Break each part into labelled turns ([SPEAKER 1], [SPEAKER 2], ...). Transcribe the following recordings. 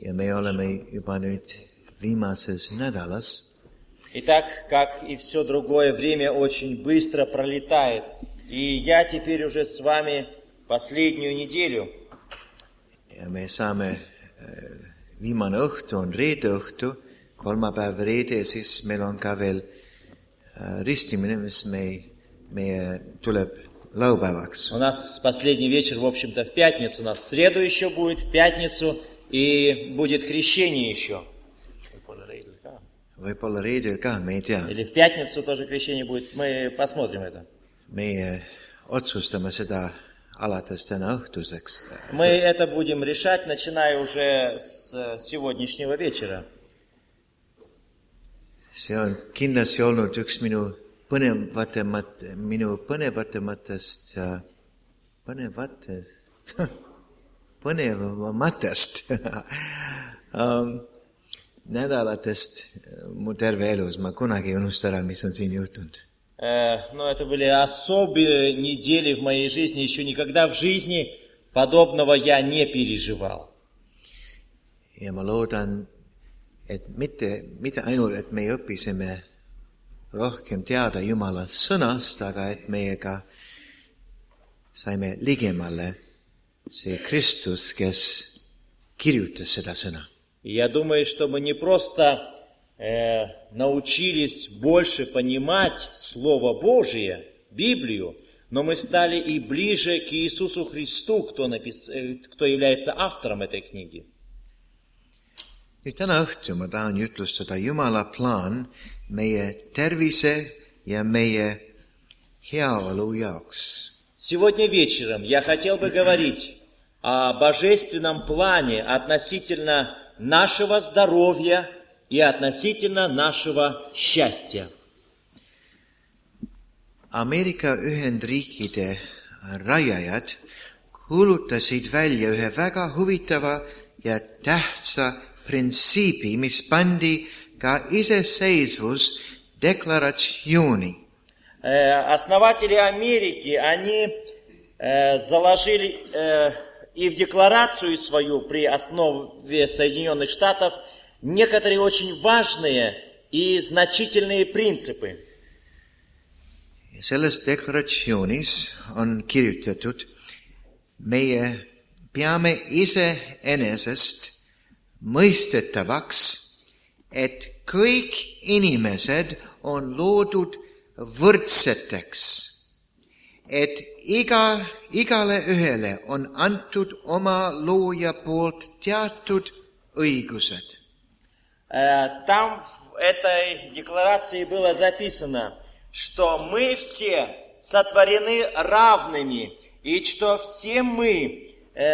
[SPEAKER 1] Ja me oleme juba nüüd viimases nädalas.
[SPEAKER 2] Итак, как и все другое, время очень быстро пролетает. И я теперь уже с вами последнюю неделю.
[SPEAKER 1] Ja me saame, viimane õhtu on reede õhtu, kolmapäev reede ja siis meil on ka veel ristimine, mis meie tuleb laupäevaks.
[SPEAKER 2] У нас последний вечер, в общем-то, в пятницу. У нас в среду еще будет, в пятницу, и будет крещение еще.
[SPEAKER 1] Võib-olla reedel ka, me ei tea.
[SPEAKER 2] Или в пятницу тоже крещение будет. Мы посмотрим это.
[SPEAKER 1] Me otsustame seda alates täna õhtuseks.
[SPEAKER 2] Мы это будем решать, начиная уже с сегодняшнего вечера.
[SPEAKER 1] See on kindlasti olnud üks minu põnevamatest nädalatest mu terve elus. Ma kunagi ei unusta ära, mis on siin juhtunud.
[SPEAKER 2] Но это были особые недели в моей жизни. Еще никогда в жизни подобного я не переживал.
[SPEAKER 1] Ja ma loodan, et mitte ainult, et me õppisime rohkem teada Jumala sõnast, aga et meiega saime ligemale see Kristus, kes kirjutas seda sõna.
[SPEAKER 2] Я думаю, что мы не просто научились больше понимать Слово Божие, Библию, но мы стали и ближе к Иисусу Христу, кто является автором этой книги.
[SPEAKER 1] Nüüd täna õhtu ma tahan jutlustada Jumala plaan meie tervise ja meie heaolu jaoks.
[SPEAKER 2] Сегодня вечером я хотел бы говорить о божественном плане относительно нашего здоровья и относительно нашего счастья.
[SPEAKER 1] Ameerika Ühendriikide rajajad kuulutasid välja ühe väga huvitava ja tähtsa printsiibi, mis pandi ka iseseisvusdeklaratsiooni.
[SPEAKER 2] Основатели Америки, они заложили и в декларацию свою при основе Соединенных Штатов некоторые очень важные и значительные принципы.
[SPEAKER 1] Selles deklaratsioonis on kirjutatud, meie peame iseenesest mõistetavaks, et kõik inimesed on loodud võrdseteks, et igale ühele on antud oma looja poolt teatud õigused.
[SPEAKER 2] Там в этой декларации было записано, что мы все сотворены равными, и что все мы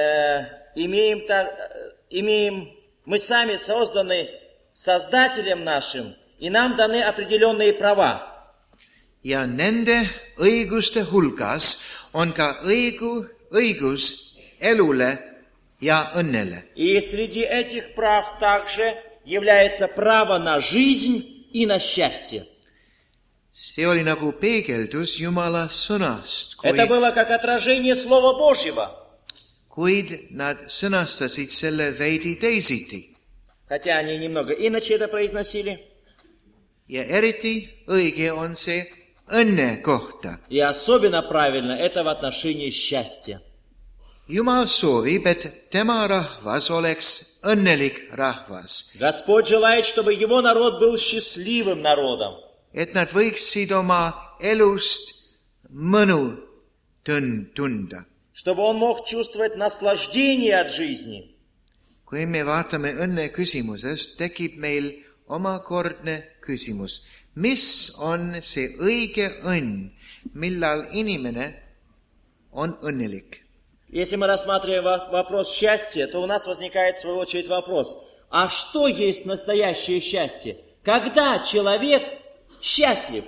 [SPEAKER 2] мы сами созданы Создателем нашим, и нам даны определенные права.
[SPEAKER 1] Ja nende õiguste hulgas on ka õigus elule ja õnnele.
[SPEAKER 2] И среди этих прав также является право на жизнь и на счастье.
[SPEAKER 1] See oli nagu peegeldus Jumala sõnast,
[SPEAKER 2] Это было как отражение Слова Божьего.
[SPEAKER 1] Kuid nad sõnastasid selle veidi teisiti.
[SPEAKER 2] Хотя они немного иначе это произносили.
[SPEAKER 1] Ja eriti õige on see õnne kohta.
[SPEAKER 2] И особенно правильно это в отношении счастья.
[SPEAKER 1] Jumal soovib, et tema rahvas oleks õnnelik rahvas.
[SPEAKER 2] Господь желает, чтобы Его народ был счастливым народом.
[SPEAKER 1] Et nad võiksid oma elust mõnu tunda.
[SPEAKER 2] Чтобы он мог чувствовать наслаждение от жизни.
[SPEAKER 1] Kui me vaatame õnne küsimusest, tekib meil omakordne küsimus. Mis on see õige õnn, millal inimene on õnnelik?
[SPEAKER 2] Если мы рассматриваем вопрос счастья, то у нас возникает в свою очередь вопрос. А что есть настоящее счастье? Когда человек счастлив?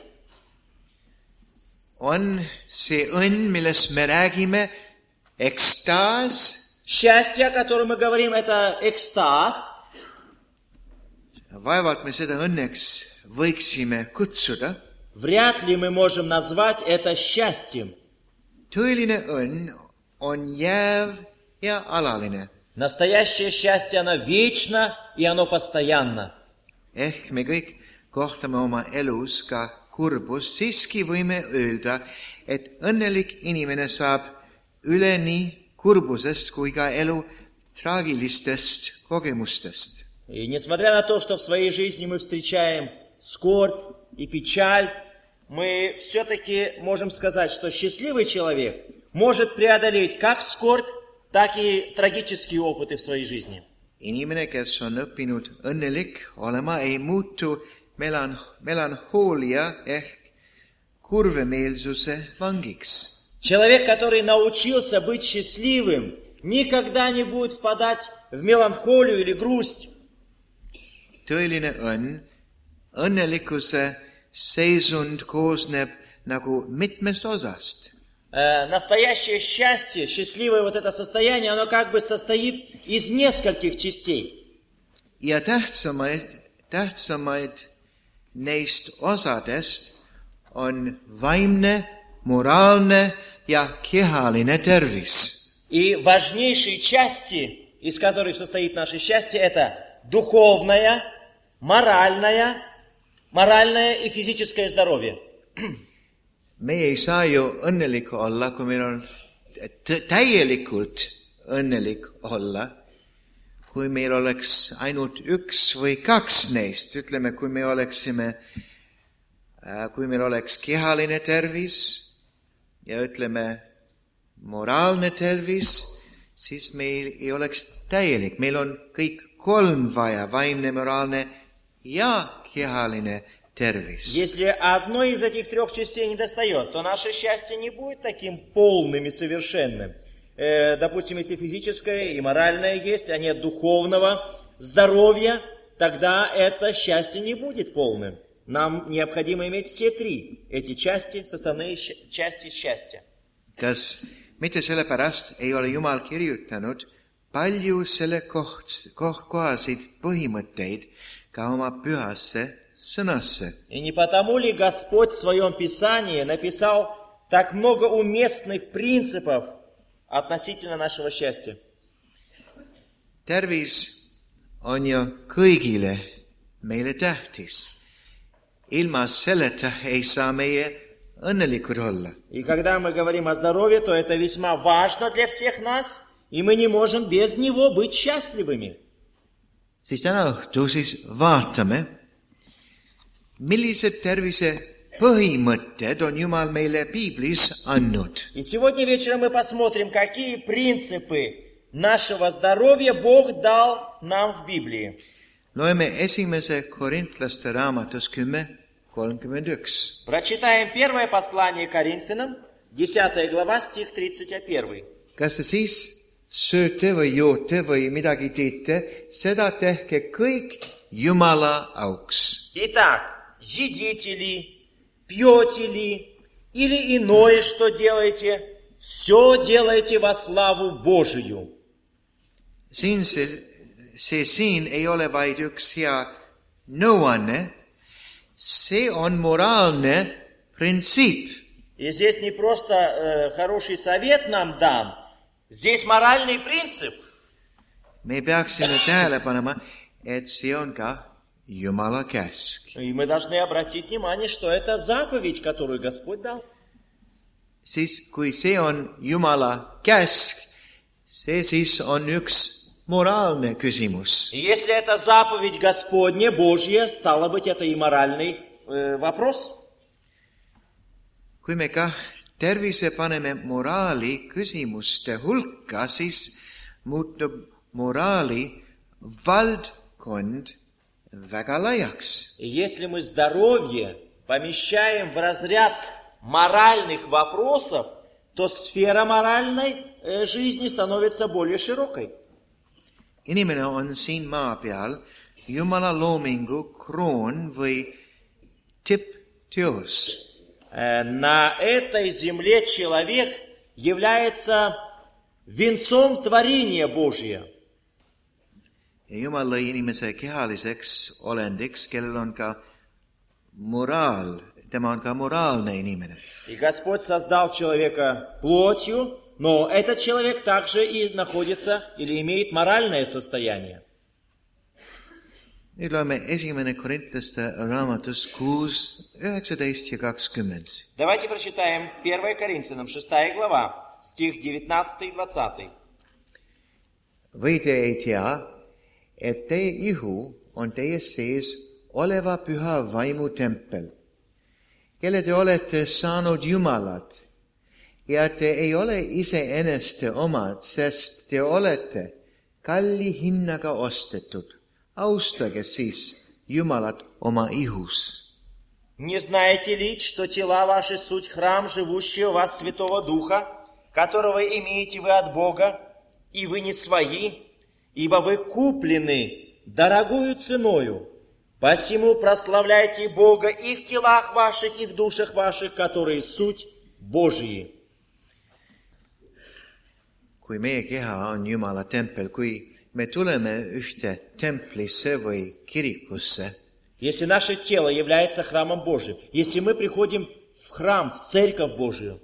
[SPEAKER 1] On see õnn, millest me räägime, ekstaas?
[SPEAKER 2] Счастье, о котором мы говорим, это экстаз.
[SPEAKER 1] Vaevalt me seda õnneks võiksime kutsuda.
[SPEAKER 2] Вряд ли мы можем назвать это счастьем.
[SPEAKER 1] Tõeline õnn on jääv ja alaline.
[SPEAKER 2] Naстоящее счастье, оно вечно и оно постоянно.
[SPEAKER 1] Ehk me kõik kohtame oma elus ka kurbust, siiski võime öelda, et õnnelik inimene saab üle nii kurbusest kui ka elu traagilistest kogemustest.
[SPEAKER 2] И несмотря на то, что в своей жизни мы встречаем скорбь и печаль, мы все-таки можем сказать, что счастливый человек может преодолеть как скорбь, так и трагические опыты в своей жизни.
[SPEAKER 1] Inimene, kes on õppinud õnnelik olema, ei muutu melanhoolia ehk kurvemeelsuse vangiks.
[SPEAKER 2] Человек, который научился быть счастливым, никогда не будет впадать в меланхолию или грусть.
[SPEAKER 1] Tõeline õnnelikkuse seisund koosneb nagu mitmest osast.
[SPEAKER 2] Настоящее счастье, счастливое вот это состояние, оно как бы состоит из нескольких частей.
[SPEAKER 1] Ja tähtsamaid neist osadest on vaimne, moraalne ja kehaline tervis.
[SPEAKER 2] И важнейшие части, из которых состоит наше счастье, это духовное, моральное и физическое здоровье.
[SPEAKER 1] Me ei saa ju õnnelik olla, kui meil on täielikult õnnelik olla, kui meil oleks ainult üks või kaks neist. Ütleme, kui meil oleks kehaline tervis ja ütleme moraalne tervis, siis meil ei oleks täielik. Meil on kõik kolm vaja, vaimne, moraalne ja kehaline tervis.
[SPEAKER 2] Если одной из этих трех частей недостает, то наше счастье не будет таким полным и совершенным. Допустим, если физическое и моральное есть, а нет духовного здоровья, тогда это счастье не будет полным. Нам необходимо иметь все три эти части, составные части счастья.
[SPEAKER 1] Kas mitte sellepärast ei ole Jumal kirjutanud palju selle kohaseid põhimõtteid ka oma pühasse sõnasse?
[SPEAKER 2] И не потому ли Господь в своем Писании написал так много уместных принципов относительно нашего счастья?
[SPEAKER 1] Tervis on ju kõigile meile tähtis. Ilma selleta ei saa meie õnnelikud olla.
[SPEAKER 2] И когда мы говорим о здоровье, то это весьма важно для всех нас, и мы не можем без него быть счастливыми.
[SPEAKER 1] Siis täna õhtu vaatame, millised tervise põhimõtted on Jumal meile Piiblis andnud.
[SPEAKER 2] И сегодня вечером мы посмотрим, какие принципы нашего здоровья Бог дал нам в Библии.
[SPEAKER 1] Loeme esimese Korintlaste raamatus 10:31.
[SPEAKER 2] Прочитаем первое послание Коринфянам, 10 глава, стих 31.
[SPEAKER 1] Kas te siis sööte või joote või midagi teete, seda tehke kõik Jumala auks.
[SPEAKER 2] Итак, едите ли, пьете ли, или иное, что делаете, все делайте во славу Божию.
[SPEAKER 1] Siin ei ole vaid üks hea nõuanne, see on moraalne printsiip.
[SPEAKER 2] И здесь не просто хороший совет нам дан, здесь моральный принцип.
[SPEAKER 1] Me peaksime tähele panema, et see on ka Jumala käsk.
[SPEAKER 2] И мы должны обратить внимание, что это заповедь, которую Господь дал.
[SPEAKER 1] Siis, kui see on Jumala käsk, see siis on üks moraalne küsimus.
[SPEAKER 2] И если это заповедь Господня, Божья, стало быть, это и моральный вопрос.
[SPEAKER 1] Kui me ka tervise paneme moraali küsimuste hulka, siis muutub moraali valdkond väga laiaks.
[SPEAKER 2] И если мы здоровье помещаем в разряд моральных вопросов, то сфера моральной жизни становится более широкой.
[SPEAKER 1] Inimene on siin maa peal Jumala loomingu kroon või tippteos.
[SPEAKER 2] На этой земле человек является венцом творения Божия.
[SPEAKER 1] Ja Jumal lõi inimese kehaliseks olendiks, kellel on ka moraal. Tema on ka moraalne inimene.
[SPEAKER 2] И Господь создал человека плотью, но этот человек также и находится или имеет моральное состояние.
[SPEAKER 1] Nüüd loeme esimene Korintlaste raamatus 6, 19 ja 20.
[SPEAKER 2] Давайте прочитаем 1 Коринфянам, 6 глава, стих 19 и 20.
[SPEAKER 1] Või te ei tea, et teie ihu on teie sees oleva püha vaimu tempel, kelle te olete saanud Jumalalt, ja te ei ole iseeneste omad, sest te olete kalli hinnaga ostetud. Austage siis Jumalat oma ihus.
[SPEAKER 2] Не знаете ли, что тела ваши суть храм живущего в вас Святого Духа, которого имеете вы от Бога, и вы не свои, ибо вы куплены дорогою ценою. Посему прославляйте Бога и в телах ваших, и в душах ваших, которые суть Божьи.
[SPEAKER 1] Kui meie keha on Jumala tempel, kui me tuleme ühte templisse või kirikusse,
[SPEAKER 2] Если наше тело является храмом Божьим, если мы приходим в храм, в церковь Божию,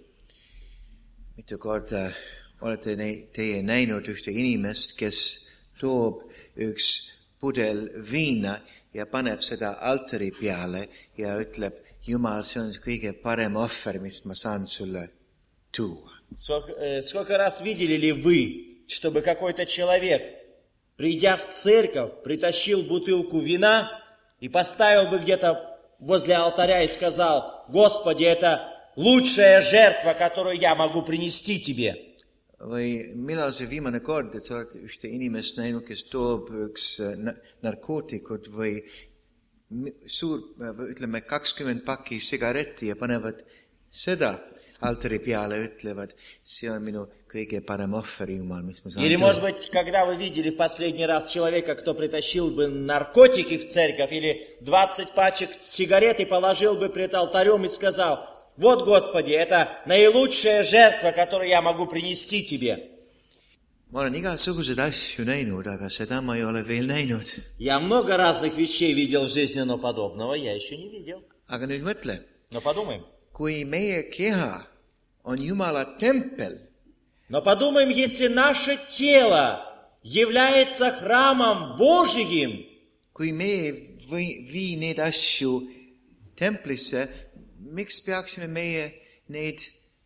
[SPEAKER 1] mitu korda olete teie näinud ühte inimest, kes toob üks pudel viina ja paneb seda altari peale ja ütleb, Jumal, see on kõige parem ohver, mis ma saan sulle tuua.
[SPEAKER 2] Сколько раз видели ли вы, чтобы какой-то человек, придя в церковь, притащил бутылку вина и поставил бы где-то возле алтаря и сказал, Господи, это лучшая жертва, которую я могу принести Тебе.
[SPEAKER 1] Või millal see viimane kord, et sa oled ühte inimest näinud, kes toob üks narkootikud või suur, ütleme 20 pakki sigaretti ja panevad seda altari peale, ütlevad, see on minu kõige parem ohver, Jumal, mis ma saan
[SPEAKER 2] Или, может быть, когда вы видели в последний раз человека, кто притащил бы наркотики в церковь, или 20 пачек сигарет и положил бы пред алтарем и сказал, вот, Господи, это наилучшая жертва, которую я могу принести Тебе.
[SPEAKER 1] Ma olen igasuguseid asju näinud, aga seda ma ei ole veel näinud.
[SPEAKER 2] Я много разных вещей видел в жизни, но подобного я еще не видел.
[SPEAKER 1] Aga nüüd mõtle,
[SPEAKER 2] Но подумаем.
[SPEAKER 1] kui meie keha on Jumala tempel,
[SPEAKER 2] Но подумаем, если наше тело является храмом Божьим,
[SPEAKER 1] kui me ei vii neid asju templisse, miks peaksime meie neid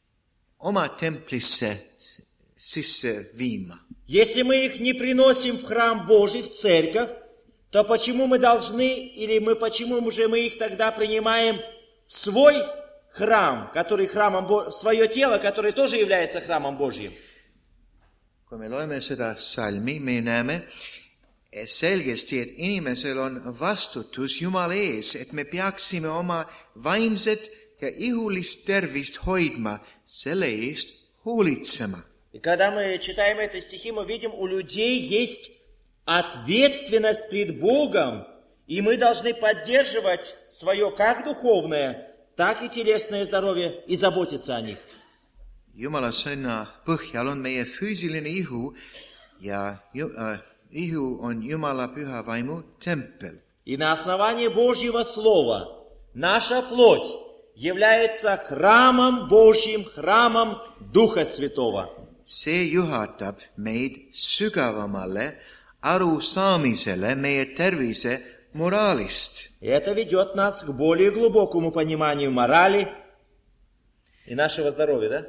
[SPEAKER 1] oma templisse sisse viima?
[SPEAKER 2] если мы их не приносим в храм Божий, в церковь, то почему мы должны, или почему же мы их тогда принимаем в свой храм, который храмом свое тело, которое тоже является храмом Божьим?
[SPEAKER 1] Kui me loeme seda salmi, me näeme selgesti, et inimesel on vastutus Jumala ees, et me peaksime oma vaimset ja ihulist tervist hoidma, selle eest hoolitsema.
[SPEAKER 2] И когда мы читаем эти стихи, мы видим, у людей есть ответственность пред Богом, и мы должны поддерживать свое как духовное, так и телесное здоровье и заботиться о них.
[SPEAKER 1] Jumala sõna põhjal on meie füüsiline ihu ja ihu on Jumala püha vaimu tempel.
[SPEAKER 2] И на основании Божьего Слова наша плоть является храмом Божьим, храмом Духа Святого.
[SPEAKER 1] See juhatab meid sügavamale arusaamisele meie tervise moraalist.
[SPEAKER 2] И это ведет нас к более глубокому пониманию морали и нашего здоровья, да?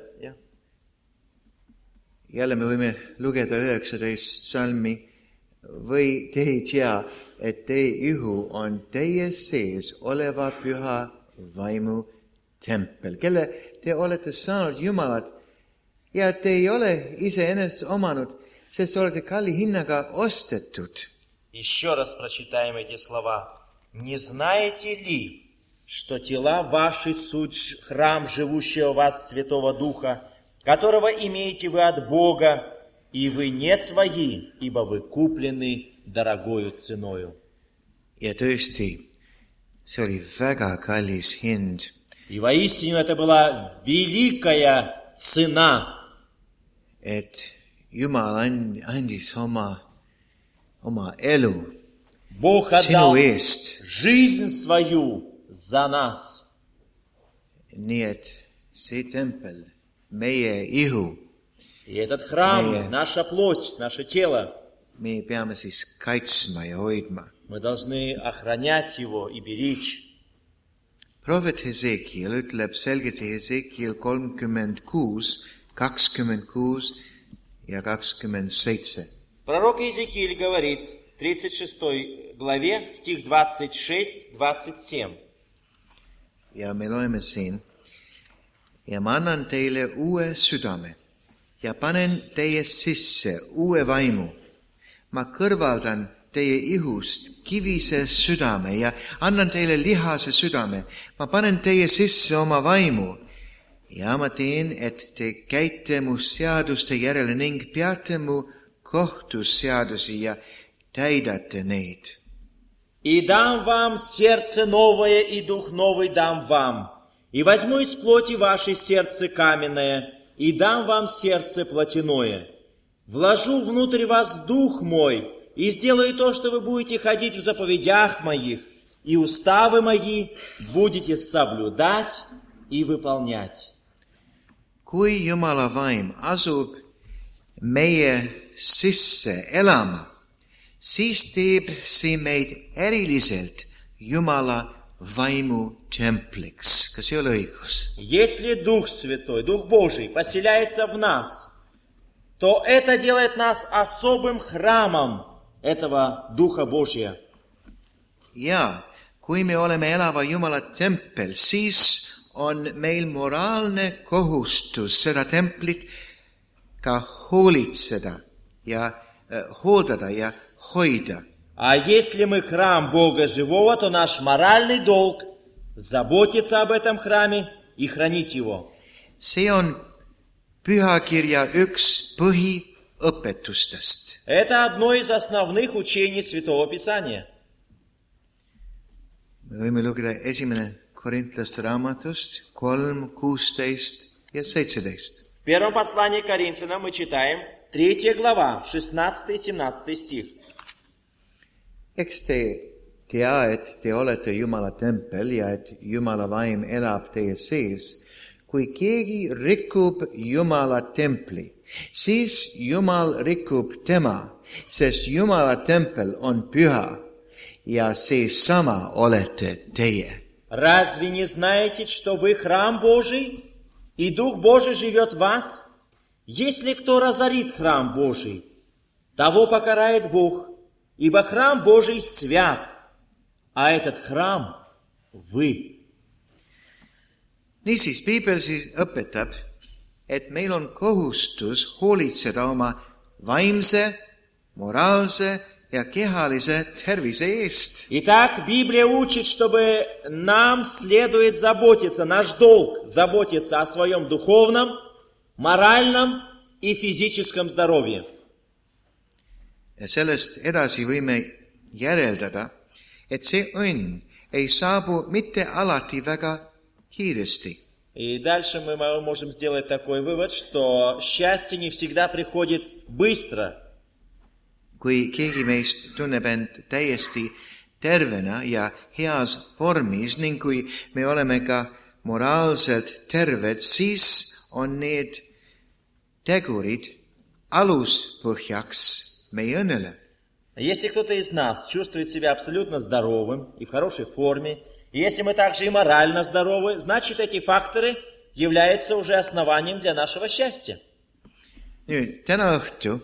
[SPEAKER 1] Jälle me võime lugeda 19 salmi. Või te ei tea, et teie ihu on teie sees oleva püha vaimu tempel, kelle te olete saanud Jumalat ja te ei ole iseennast omanud, sest olete kalli hinnaga ostetud.
[SPEAKER 2] Еще раз прочитаем эти слова. Не знаете ли, что тела ваши суть храм живущего в вас Святого Духа, которого имеете вы от Бога, и вы не свои, ибо вы куплены дорогою ценою.
[SPEAKER 1] Ja tõesti, see oli väga kallis hind.
[SPEAKER 2] И воистину это была великая цена.
[SPEAKER 1] Et Jumal andis oma elu
[SPEAKER 2] Бог
[SPEAKER 1] sinu
[SPEAKER 2] отдал
[SPEAKER 1] eest.
[SPEAKER 2] жизнь свою за нас.
[SPEAKER 1] Nii et see tempel, meie ihu,
[SPEAKER 2] И этот храм, наша плоть, наше тело,
[SPEAKER 1] me peame siis kaitsma ja hoidma.
[SPEAKER 2] мы должны охранять его и беречь.
[SPEAKER 1] Prohvet Hesekiel ütleb selgesti Hesekiel 36, 26 ja 27.
[SPEAKER 2] Пророк Иезекииль говорит, в 36 главе, стих 26-27.
[SPEAKER 1] Ja me loeme siin. Ja ma annan teile uue südame ja panen teie sisse uue vaimu. Ma kõrvaldan teie ihust kivise südame ja annan teile lihase südame. Ma panen teie sisse oma vaimu ja ma teen, et te käite mu seaduste järele ning peate mu kohtusseadusi ja täidate neid.
[SPEAKER 2] «И дам вам сердце новое, и дух новый дам вам, и возьму из плоти вашей сердце каменное, и дам вам сердце плотяное. Вложу внутрь вас дух мой, и сделаю то, что вы будете ходить в заповедях моих, и уставы мои будете соблюдать и выполнять».
[SPEAKER 1] Kui Jumala vaim asub meie sisse elama, siis teeb see meid eriliselt Jumala vaimu templiks. Kas ei ole õigus?
[SPEAKER 2] Если Дух Святой, Дух Божий поселяется в нас, то это делает нас особым храмом этого Духа Божия.
[SPEAKER 1] Ja, kui me oleme elava Jumala tempel, siis on meil moraalne kohustus seda templit ka hoolitseda ja hooldada ja hoida.
[SPEAKER 2] А если мы храм Бога Живого, то наш моральный долг заботиться об этом храме и хранить его.
[SPEAKER 1] See on pühakirja üks põhiõpetustest.
[SPEAKER 2] Это одно из основных учений Святого Писания.
[SPEAKER 1] Me võime lugeda esimene Korintlaste raamatust 3, 16 ja 17.
[SPEAKER 2] В первом послании к Коринфянам мы читаем 3 глава, 16-17 стих.
[SPEAKER 1] Eks te tea, et te olete Jumala tempel ja et Jumala vaim elab teie sees. Kui keegi rikub Jumala templi, siis Jumal rikub tema, sest Jumala tempel on püha ja seesama olete teie.
[SPEAKER 2] Разве не знаете, что вы храм Божий, и Дух Божий живет в вас? Если кто разорит храм Божий, того покарает Бог, ибо храм Божий свят, а этот храм вы.
[SPEAKER 1] Niisiis, Piibel siis õpetab, et meil on kohustus hoolitseda oma vaimse, moraalse ja kehalise tervise eest.
[SPEAKER 2] Итак, Библия учит, чтобы нам следует заботиться, наш долг заботиться о своем духовном, моральном и физическом здоровье.
[SPEAKER 1] Ja sellest edasi võime järeldada, et see õnn ei saabu mitte alati väga kiiresti.
[SPEAKER 2] И дальше мы можем сделать такой вывод, что счастье не всегда приходит быстро.
[SPEAKER 1] Kui keegi meist tunneb end täiesti tervena ja heas vormis ning kui me oleme ka moraalselt terved, siis on need tegurid aluspõhjaks meie õnnele.
[SPEAKER 2] Если кто-то из нас чувствует себя абсолютно здоровым и в хорошей форме, и если мы также и морально здоровы, значит, эти факторы являются уже основанием для нашего счастья.
[SPEAKER 1] Nüüd, täna õhtu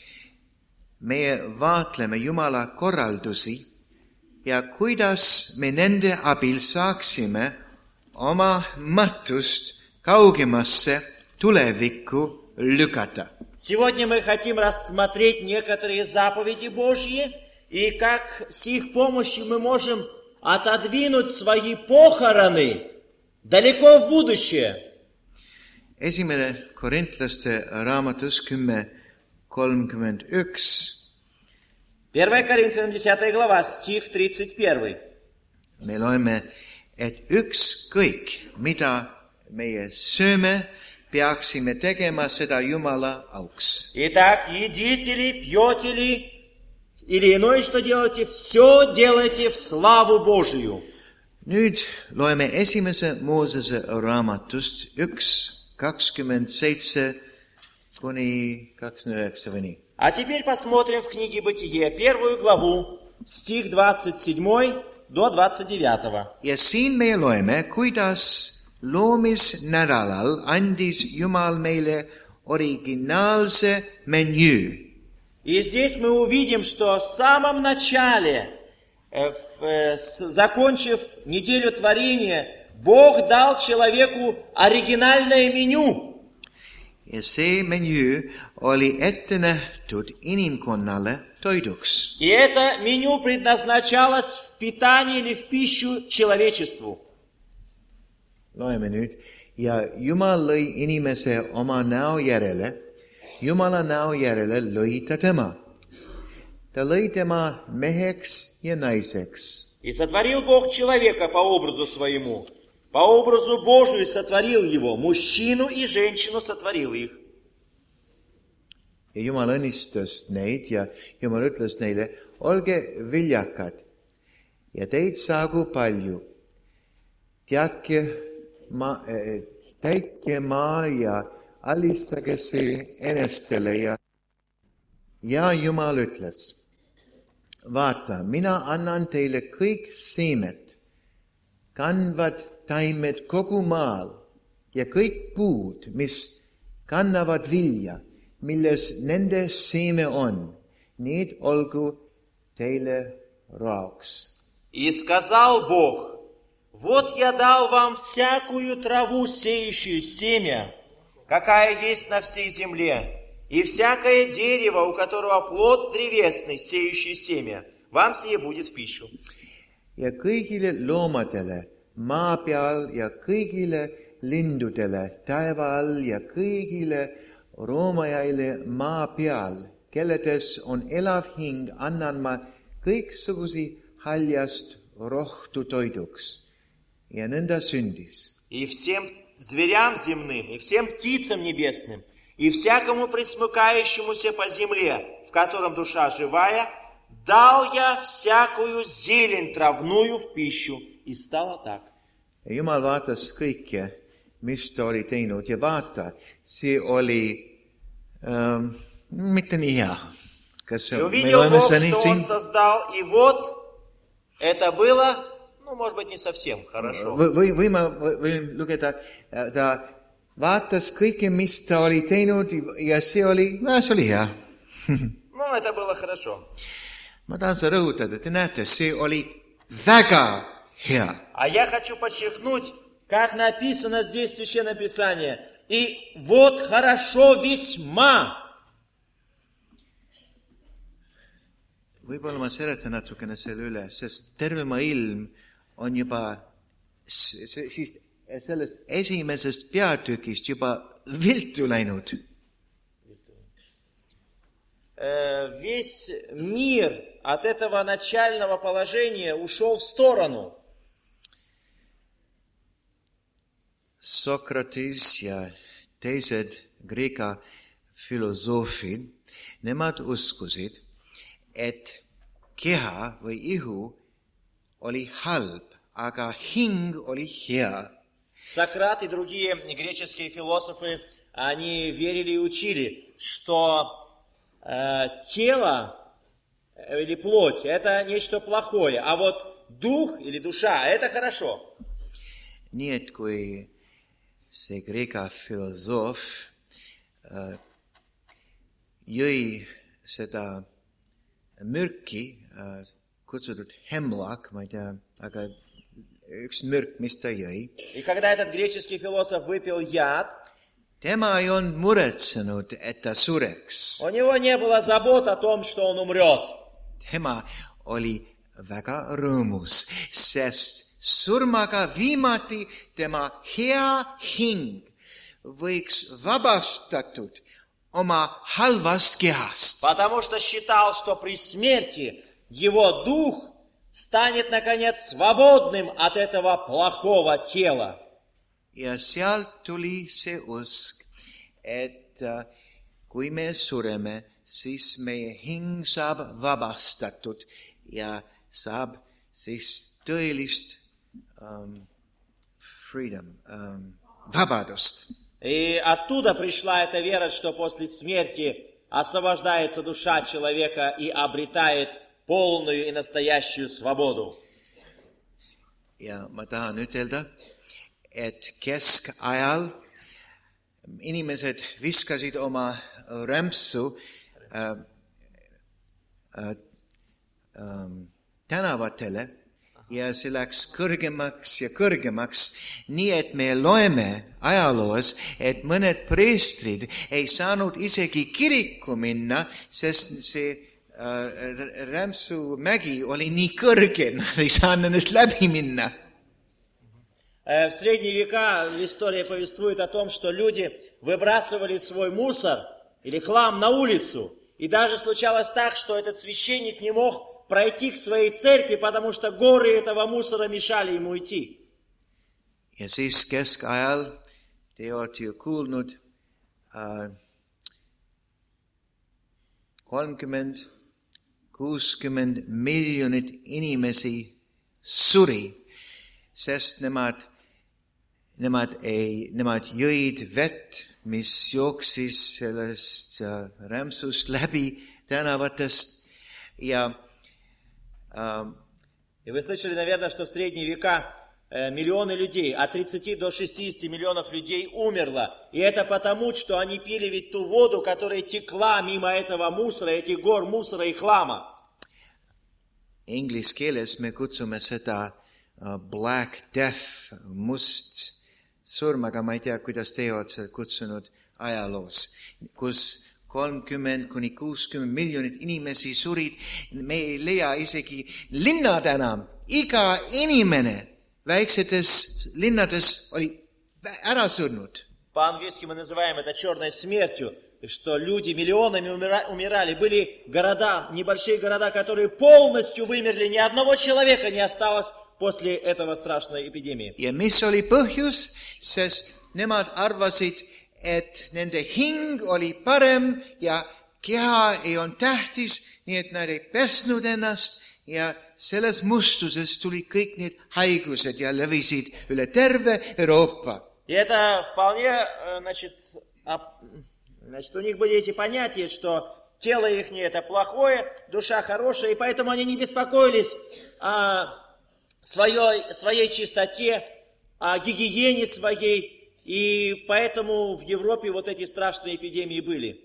[SPEAKER 1] meie vaatleme Jumala korraldusi ja kuidas me nende abil saaksime oma matust kaugemasse tulevikku lükata.
[SPEAKER 2] Сегодня мы хотим рассмотреть некоторые заповеди Божьи, и как с их помощью мы можем отодвинуть свои похороны далеко в будущее.
[SPEAKER 1] Esimene Korintlaste raamatus 10:31.
[SPEAKER 2] 1 Коринфянам 10 глава, стих 31.
[SPEAKER 1] Me loeme, et ükskõik, mida meie sööme, peaksime tegema seda Jumala auks.
[SPEAKER 2] Итак, едите ли, пьете ли, или иное, что делаете, все делайте в славу Божию.
[SPEAKER 1] Nüüd loeme esimese Moosese raamatust 1:27 kuni 29 või nii.
[SPEAKER 2] А теперь посмотрим в книге Бытие, 1 главу, стих 27 до 29.
[SPEAKER 1] Ja siin me loeme, kuidas loomisnädalal andis Jumal meile originaalse menüü.
[SPEAKER 2] И здесь мы увидим, что в самом начале, закончив неделю творения, Бог дал человеку оригинальное меню.
[SPEAKER 1] Ja see menüü oli ette nähtud inimkonnale toiduks.
[SPEAKER 2] И это меню предназначалось в питание или в пищу человечеству.
[SPEAKER 1] Loeme nüüd. Ja Jumal lõi inimese oma näo järele. Jumala näo järele lõi ta tema. Ta lõi tema meheks ja naiseks.
[SPEAKER 2] И сотворил Бог человека по образу своему. По образу Божию сотворил его. Мужчину и женщину сотворил их.
[SPEAKER 1] Ja Jumal õnnistas neid ja Jumal ütles neile, olge viljakad ja teid saagu palju. Täitke maa ja alistage see enestele ja Jumal ütles, vaata, mina annan teile kõik seemet, kandvad taimed kogu maal ja kõik puud, mis kannavad vilja, milles nende seeme on, need olgu teile raoks.
[SPEAKER 2] И сказал Бог, вот я дал вам всякую траву, сеющую семя, какая есть на всей земле, и всякое дерево, у которого плод древесный, сеющий семя, вам сие будет в пищу.
[SPEAKER 1] Ja kõigile loomadele maa peal ja kõigile lindudele taeva all ja kõigile roomajaile maa peal, kelledes on elav hing, annan ma kõiksugusi haljast rohtu toiduks. Ja nõnda sündis.
[SPEAKER 2] И всем зверям земным, и всем птицам небесным, и всякому пресмыкающемуся по земле, в котором душа живая, дал я всякую зелень травную в пищу. И стало так.
[SPEAKER 1] Ja Jumal vaatas kõike, mis ta oli teinud ja vaata, see oli mitte nii hea. Kas
[SPEAKER 2] и увидел Бог, что Он создал, и вот это было, может быть, не совсем хорошо.
[SPEAKER 1] Võin lugeda, ta vaatas kõike, mis ta oli teinud ja see oli hea.
[SPEAKER 2] Это было хорошо.
[SPEAKER 1] Ma tahan seda rõhutada, te näete, see oli väga hea.
[SPEAKER 2] А я хочу подчеркнуть, как написано здесь в Священном Писании. И вот хорошо весьма.
[SPEAKER 1] Võib-olla ma seletan natukene selle üle, sest terve maailm on juba siis sellest esimesest peatükist juba viltu läinud.
[SPEAKER 2] Весь мир от этого начального положения ушел в сторону.
[SPEAKER 1] Sokrates ja teised Kreeka filosoofid, nemad uskusid, et keha või ihu oli halb, aga hing oli hea.
[SPEAKER 2] Сократ и другие греческие философы, они верили и учили, что тело или плоть – это нечто плохое, а вот дух или душа – это хорошо.
[SPEAKER 1] Nii et kui see Kreeka filosoof jõi seda mürki, kutsutud hemlock, ma ei tea, aga üks mürk, mis ta jõi.
[SPEAKER 2] И когда этот греческий философ выпил яд,
[SPEAKER 1] tema ei olnud muretsenud, et ta sureks.
[SPEAKER 2] У него не было забот о том, что он умрет.
[SPEAKER 1] Tema oli väga rõõmus, sest surmaga viimati tema hea hing võiks vabastatud oma halvast kehast.
[SPEAKER 2] Потому что считал, что при смерти его дух станет, наконец, свободным от этого плохого тела.
[SPEAKER 1] Ja sealt tuli see usk, et kui me sureme, siis meie hing saab vabastatud ja saab siis tõelist freedom, vabadust.
[SPEAKER 2] И оттуда пришла эта вера, что после смерти освобождается душа человека и обретает полную и настоящую свобоdu.
[SPEAKER 1] Ja ma tahan ütelda, et keskajal inimesed viskasid oma rämpsu tänavatele ja see läks kõrgemaks ja kõrgemaks, nii et me loeme ajaloos, et mõned preestrid ei saanud isegi kiriku minna, sest see rämpsumägi oli nii kõrge, nad ei saanud ennast läbi minna.
[SPEAKER 2] В средние века история повествует о том, что люди выбрасывали свой мусор или хлам на улицу. И даже случалось так, что этот священник не мог пройти к своей церкви, потому что горы этого мусора мешали ему идти.
[SPEAKER 1] Ja siis keskajal te olete ju kuulnud 30-60 miljonit inimesi suri, sest nemad jõid vett, mis jooksis sellest rämpsust läbi tänavatest.
[SPEAKER 2] И вы слышали, наверное, что в средние века миллионы людей, от 30 до 60 миллионов людей умерло. И это потому, что они пили ведь ту воду, которая текла мимо этого мусора, этих гор мусора и хлама.
[SPEAKER 1] Inglise keeles me kutsume seda Black Death, must surm, aga ma ei tea, kuidas teie olete seda kutsunud ajaloos, kus 30-60 miljonit inimesi surid. Me ei leia isegi linnad enam. Iga inimene väiksetes linnades oli ära surnud.
[SPEAKER 2] По-английски мы называем это черной смертью, что люди миллионами умирали. Были города, небольшие города, которые полностью вымерли. Ни одного человека не осталось после этого страшной эпидемии.
[SPEAKER 1] Ja mis oli põhjus? Sest nemad arvasid, et nende hing oli parem ja keha ei olnud tähtis, nii et nad ei pesnud ennast ja selles mustuses tuli kõik need haigused ja levisid üle terve Euroopa.
[SPEAKER 2] И это вполне, значит, у них были эти понятия, что тело их не это плохое, душа хорошая, и поэтому они не беспокоились о своей чистоте, о гигиене своей, и поэтому в Европе вот эти страшные эпидемии были.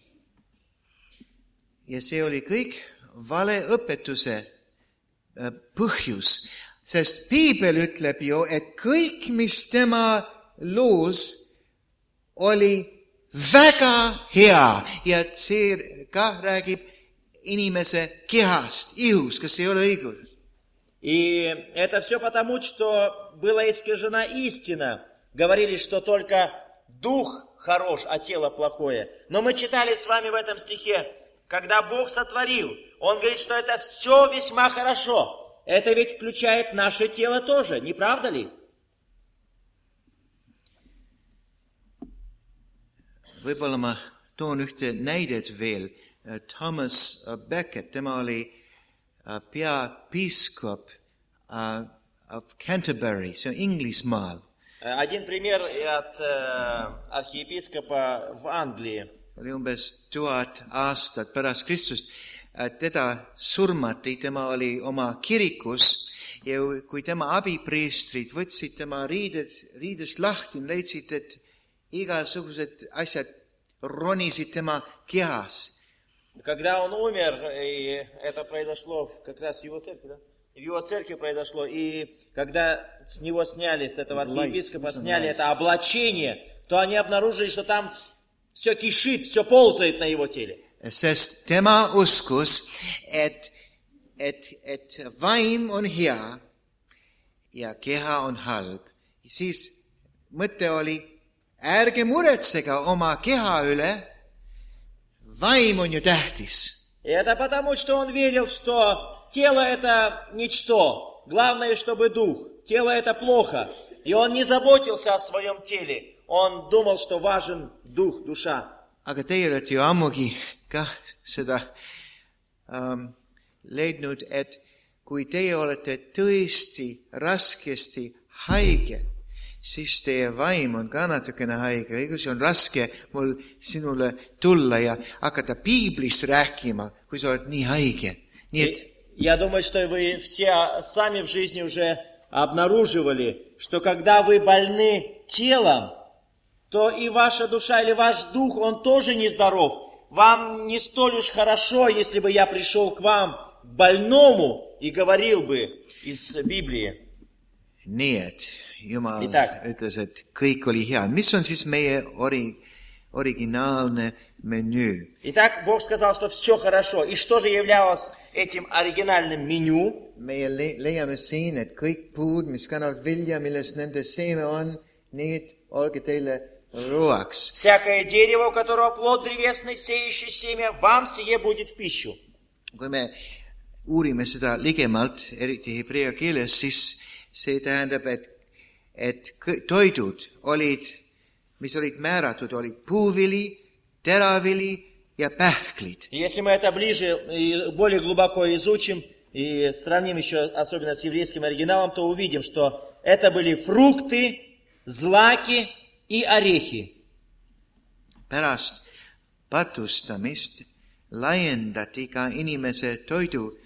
[SPEAKER 1] Ja see oli kõik valeõpetuse põhjus, sest Piibel ütleb ju, et kõik, mis tema loos oli väga hea ja see ka räägib inimese kehast, ihust, kas ei ole õigus?
[SPEAKER 2] И это все потому, что была искажена истина. Говорили, что только дух хорош, а тело плохое. Но мы читали с вами в этом стихе, когда Бог сотворил, Он говорит, что это все весьма хорошо. Это ведь включает наше тело тоже, не правда ли?
[SPEAKER 1] Võib-olla ma toon ühte näidet veel. Thomas Becket, tema oli peapiiskop of Canterbury, see on Inglismaal.
[SPEAKER 2] Один пример от архиепископа в Англии.
[SPEAKER 1] Oli umbes 1000 aastat pärast Kristust. Teda surmati, tema oli oma kirikus ja kui tema abipriistrid võtsid tema riidest lahti, leidsid, et igasugused asjad ronisid tema kehas.
[SPEAKER 2] Когда он умер, и это произошло как раз в его церкви, да? В его церкви произошло, и когда с него сняли, с этого архиепископа сняли это облачение, то они обнаружили, что там все кишит, все ползает на его теле.
[SPEAKER 1] Sest tema uskus, et vaim on hea ja keha on halb. Siis mõte oli, ärge muretsega oma keha üle, vaim on ju tähtis.
[SPEAKER 2] И это потому, что он верил, что тело это ничто. Главное, чтобы дух. Тело это плохо. И он не заботился о своем теле. Он думал, что важен дух, душа.
[SPEAKER 1] Aga teie olete ju ammugi ka seda leidnud, et kui teie olete tõesti raskesti haige, siis teie vaim on ka natukene haige, õigus on raske mul sinule tulla ja hakata piiblist rääkima, kui sa oled nii haige. Nii et
[SPEAKER 2] Я думаю, что вы все сами в жизни уже обнаруживали, что когда вы больны телом, то и ваша душа или ваш дух, он тоже нездоров. Вам не столь уж хорошо, если бы я пришел к вам, больному, и говорил бы из Библии.
[SPEAKER 1] nii, et Jumal
[SPEAKER 2] Midagi.
[SPEAKER 1] ütles, et kõik oli hea. Mis on siis meie originaalne menüü?
[SPEAKER 2] Итак, Бог сказал, что все хорошо. И что же являлось этим оригинальным меню?
[SPEAKER 1] Meie leiame siin, et kõik puud, mis kannavad vilja, milles nende seeme on, need olge teile ruoaks.
[SPEAKER 2] Всякое дерево, у которого плод древесный, сеющий семя, вам сие будет в пищу.
[SPEAKER 1] Kui me uurime seda ligemalt, eriti hebrea keeles, siis see tähendab, et toidud olid, mis olid määratud, olid puuvili, teravili ja pähklid.
[SPEAKER 2] Если мы это ближе и более глубоко изучим и сравним еще особенно с еврейским оригиналом, то увидим, что это были фрукты, злаки и orehhi.
[SPEAKER 1] Pärast patustamist laiendati ka inimese toidu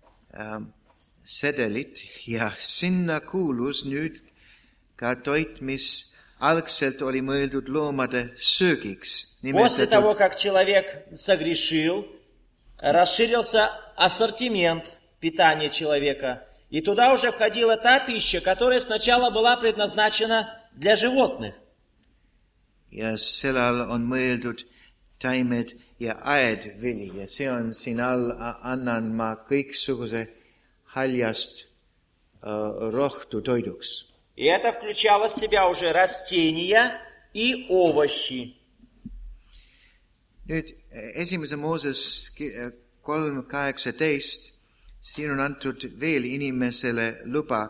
[SPEAKER 1] sedelit ja sinna kuulus nüüd ka toit, mis algselt oli mõeldud loomade söögiks.
[SPEAKER 2] После того, как человек согрешил, расширился ассортимент питания человека. И туда уже входила та пища, которая сначала была предназначена для животных.
[SPEAKER 1] Ja sellal on mõeldud taimed ja aedvili ja see on siin all, annan ma kõiksuguse haljast rohtu toiduks.
[SPEAKER 2] И это включало в себя уже растения и овощи.
[SPEAKER 1] Nüüd esimese Mooses 3:18, siin on antud veel inimesele luba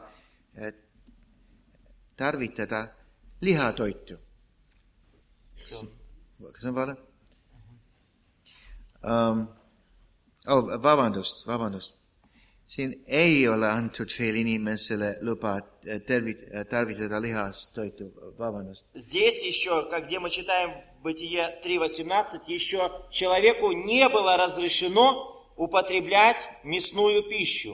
[SPEAKER 1] tarvitada lihatoitu. Kas on vale? Vabandust. Siin ei ole antud veel inimesele luba tarvitada lihastoitu. Vabandust.
[SPEAKER 2] Здесь еще, где мы читаем Бытие 3:18, еще человеку не было разрешено употреблять мясную пищу.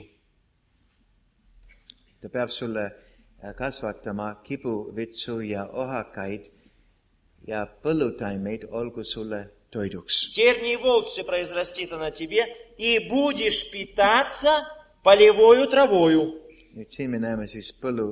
[SPEAKER 1] Ta peab sulle kasvatama kibuvitsu ja ohakaid ja põllutaimeid olgu sulle toiduks.
[SPEAKER 2] Тернии и волчцы произрастит она тебе, и будешь питаться полевою травою.
[SPEAKER 1] Nüüd siin me näeme siis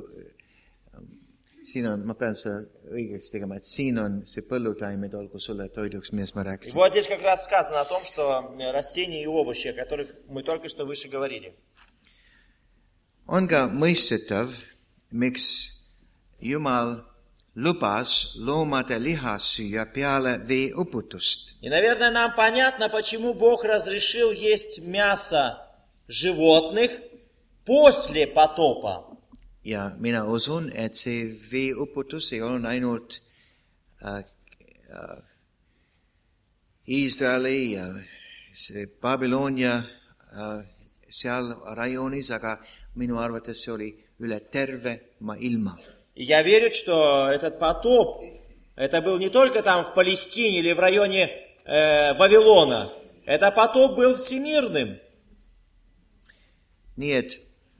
[SPEAKER 1] siin on, ma pean seda õigeks tegema, et siin on see põllutaimed olgu sulle toiduks, millest ma
[SPEAKER 2] И
[SPEAKER 1] rääkisin.
[SPEAKER 2] вот здесь как раз сказано о том, что растения и овощи, о которых мы только что выше говорили.
[SPEAKER 1] On ka mõistetav, miks Jumal lubas loomade liha süüa peale veeuputust.
[SPEAKER 2] И, наверное, нам понятно, почему Бог разрешил есть мясо животных после потопа.
[SPEAKER 1] Ja mina usun, et see veeuputus ei olnud ainult Iisraeli ja see Babylonia seal rajoonis, aga minu arvates see oli üle terve maailma.
[SPEAKER 2] И я верю, что этот потоп, это был не только там в Палестине или в районе Вавилона. Это потоп был всемирным.
[SPEAKER 1] Nii et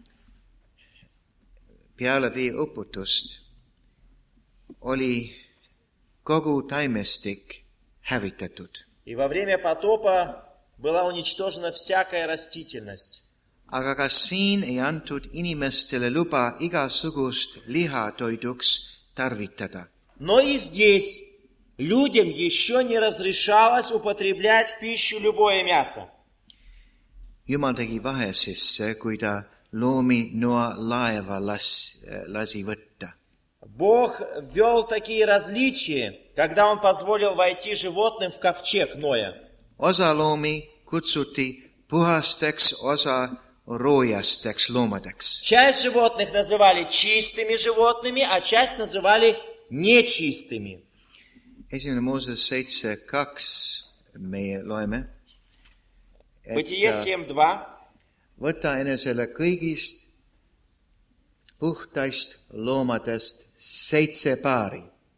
[SPEAKER 1] peale veeuputust oli kogu taimestik hävitatud.
[SPEAKER 2] И во время потопа была уничтожена всякая растительность.
[SPEAKER 1] Aga ka siin ei antud inimestele luba igasugust lihatoiduks tarvitada.
[SPEAKER 2] Но и здесь людям еще не разрешалось употреблять в пищу любое мясо.
[SPEAKER 1] Jumal tegi vahe sisse, kui ta loomi Noa laeva lasi võtta.
[SPEAKER 2] Бог ввел такие различия, когда Он позволил войти животным в ковчег Ноя.
[SPEAKER 1] Osa loomi kutsuti puhasteks, osa roojasteks loomadeks.
[SPEAKER 2] Часть животных называли чистыми животными, а часть называли нечистыми.
[SPEAKER 1] Esimene Mooses 7:2 meie loeme,
[SPEAKER 2] Бытие 7:2.
[SPEAKER 1] võta enesele kõigist puhtaist loomadest 7 paari,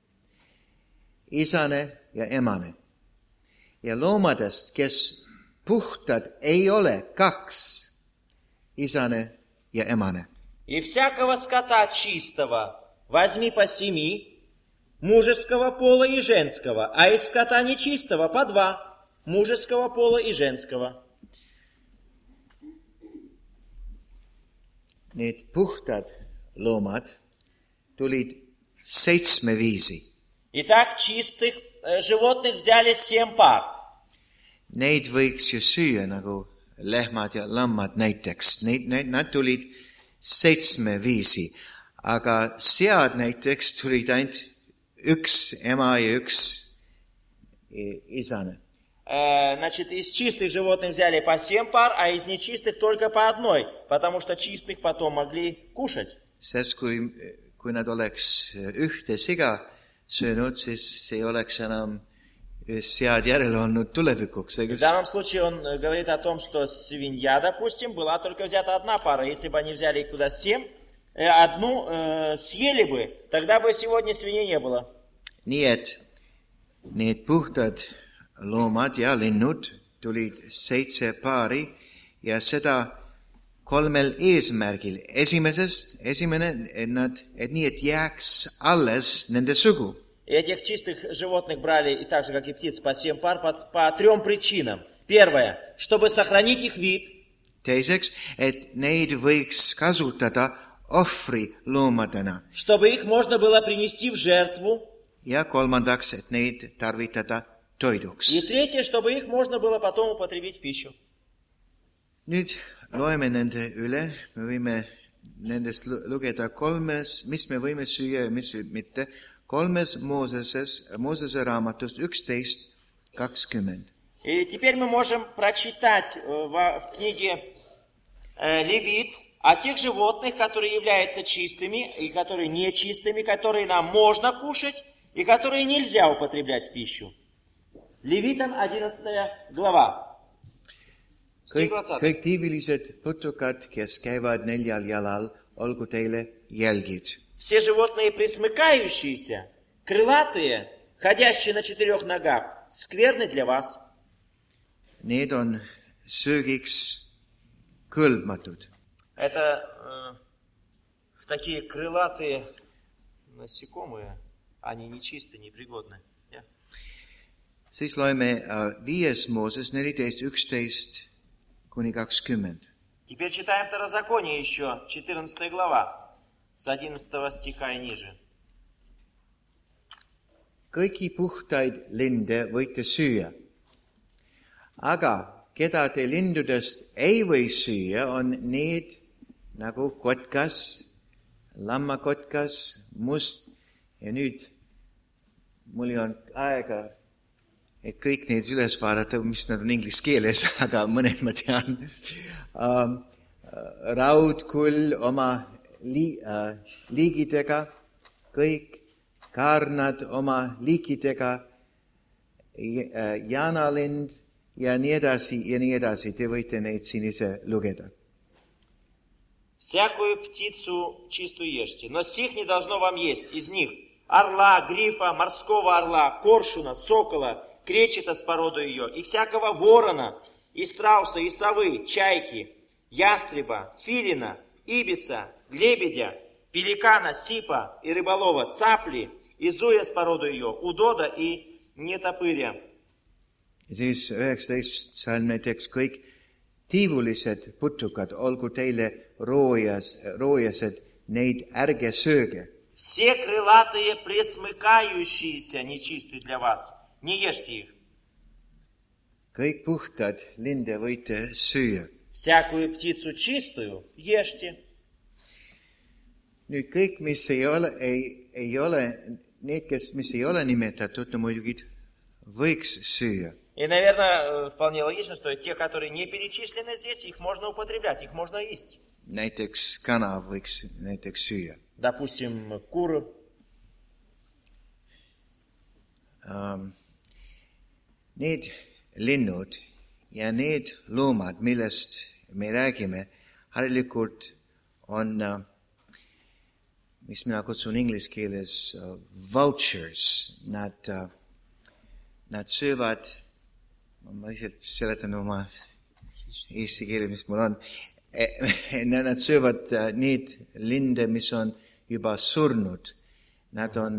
[SPEAKER 1] isane ja emane. Ja loomadest, kes puhtad ei ole, 2, isane ja emane.
[SPEAKER 2] И всякого скота чистого возьми по 7, мужеского пола и женского, а из скота нечистого по 2, мужеского пола и женского.
[SPEAKER 1] Need puhtad loomad tulid 7 viisi.
[SPEAKER 2] Итак, чистых животных взяли 7 пар.
[SPEAKER 1] Neid võiks ju süüa nagu lehmad ja lammad näiteks. Nad tulid 7 viisi. Aga sead näiteks tulid ainult 1 ema ja 1 isane.
[SPEAKER 2] Значит, из чистых животных взяли по 7 пар, а из нечистых только по 1, потому что чистых потом могли кушать.
[SPEAKER 1] Sest kui nad oleks ühte siga söönud, siis ei oleks enam sead järele olnud tulevikuks.
[SPEAKER 2] В данном случае он говорит о том, что свинья, допустим, была только взята 1 пара. Если бы они взяли их туда 7, одну съели бы, тогда бы сегодня свиней не было.
[SPEAKER 1] Nii et need puhtad loomad ja linnud tulid 7 paari ja seda 3 eesmärgil. Esimene, et nii, et jääks alles nende sugu.
[SPEAKER 2] Этих чистых животных брали, и так же, как и птиц, по 7 пар, по 3 причинам. Первое, чтобы сохранить их вид.
[SPEAKER 1] Teiseks, et neid võiks kasutada ohvri loomadena.
[SPEAKER 2] Чтобы их можно было принести в жертву.
[SPEAKER 1] Ja kolmandaks, et neid tarvitada toiduks.
[SPEAKER 2] И третье, чтобы их можно было потом употребить в пищу.
[SPEAKER 1] Nüüd loeme nende üle. Me võime nendest lugeda 3, mis me võime süüa ja mis mitte. 3 Moosese raamatust 11:20.
[SPEAKER 2] И теперь мы можем прочитать в книге Левит о тех животных, которые являются чистыми и которые нечистыми, которые нам можно кушать и которые нельзя употреблять в пищу. Левитам 11 глава. Стих 20.
[SPEAKER 1] Kõik tiivilised putukad, kes käivad 4 jalal, olgu teile jälgid.
[SPEAKER 2] Все животные пресмыкающиеся, крылатые, ходящие на 4 ногах, скверны для вас.
[SPEAKER 1] Need on söögiks kõlbmatud.
[SPEAKER 2] Это такие крылатые насекомые, они нечистые, непригодны. Yeah?
[SPEAKER 1] Siis loeme 5 Mooses 14:11-20.
[SPEAKER 2] Теперь читаем Второзаконие еще, 14 глава, с 11 стиха и ниже.
[SPEAKER 1] Kõiki puhtaid linde võite süüa. Aga keda te lindudest ei või süüa, on need nagu kotkas, lammakotkas, must. Ja nüüd mul ei olnud aega, et kõik need üles vaadata, mis nad on inglise keeles, aga mõned ma tean. Raudkull oma liigidega, kõik kaarnad oma liikidega, jaanalind ja nii edasi ja nii edasi. Te võite neid siin ise lugeda.
[SPEAKER 2] Всякую птицу чистую ешьте, но сих не должно вам есть. Из них орла, грифа, морского орла, коршуна, сокола, кречета с породой ее, и всякого ворона, и страуса, и совы, чайки, ястреба, филина, ибиса, лебедя, пеликана, сипа и рыболова, цапли, и зуя с породой ее, удода и нетопыря.
[SPEAKER 1] Ja siis 19 seal näiteks kõik tiivulised putukad, olgu teile roojased, neid ärge sööge.
[SPEAKER 2] Все крылатые, пресмыкающиеся, нечистые для вас, не ешьте их.
[SPEAKER 1] Kõik puhtad linde võite süüa.
[SPEAKER 2] Всякую птицу чистую ешьте.
[SPEAKER 1] Nüüd kõik, mis ei ole, need, mis ei ole nimetatud, no muidugi võiks süüa.
[SPEAKER 2] И, наверное, вполне логично, что те, которые не перечислены здесь, их можно употреблять, их можно есть.
[SPEAKER 1] Näiteks kana võiks näiteks süüa.
[SPEAKER 2] Допустим, куры.
[SPEAKER 1] Need linnud ja need loomad, millest me räägime, harilikult on mis mina kutsun inglise keeles vultures. Nad söövad, ma lihtsalt seletan oma eesti keele, mis mul on. Nad söövad neid linde, mis on juba surnud. Nad on,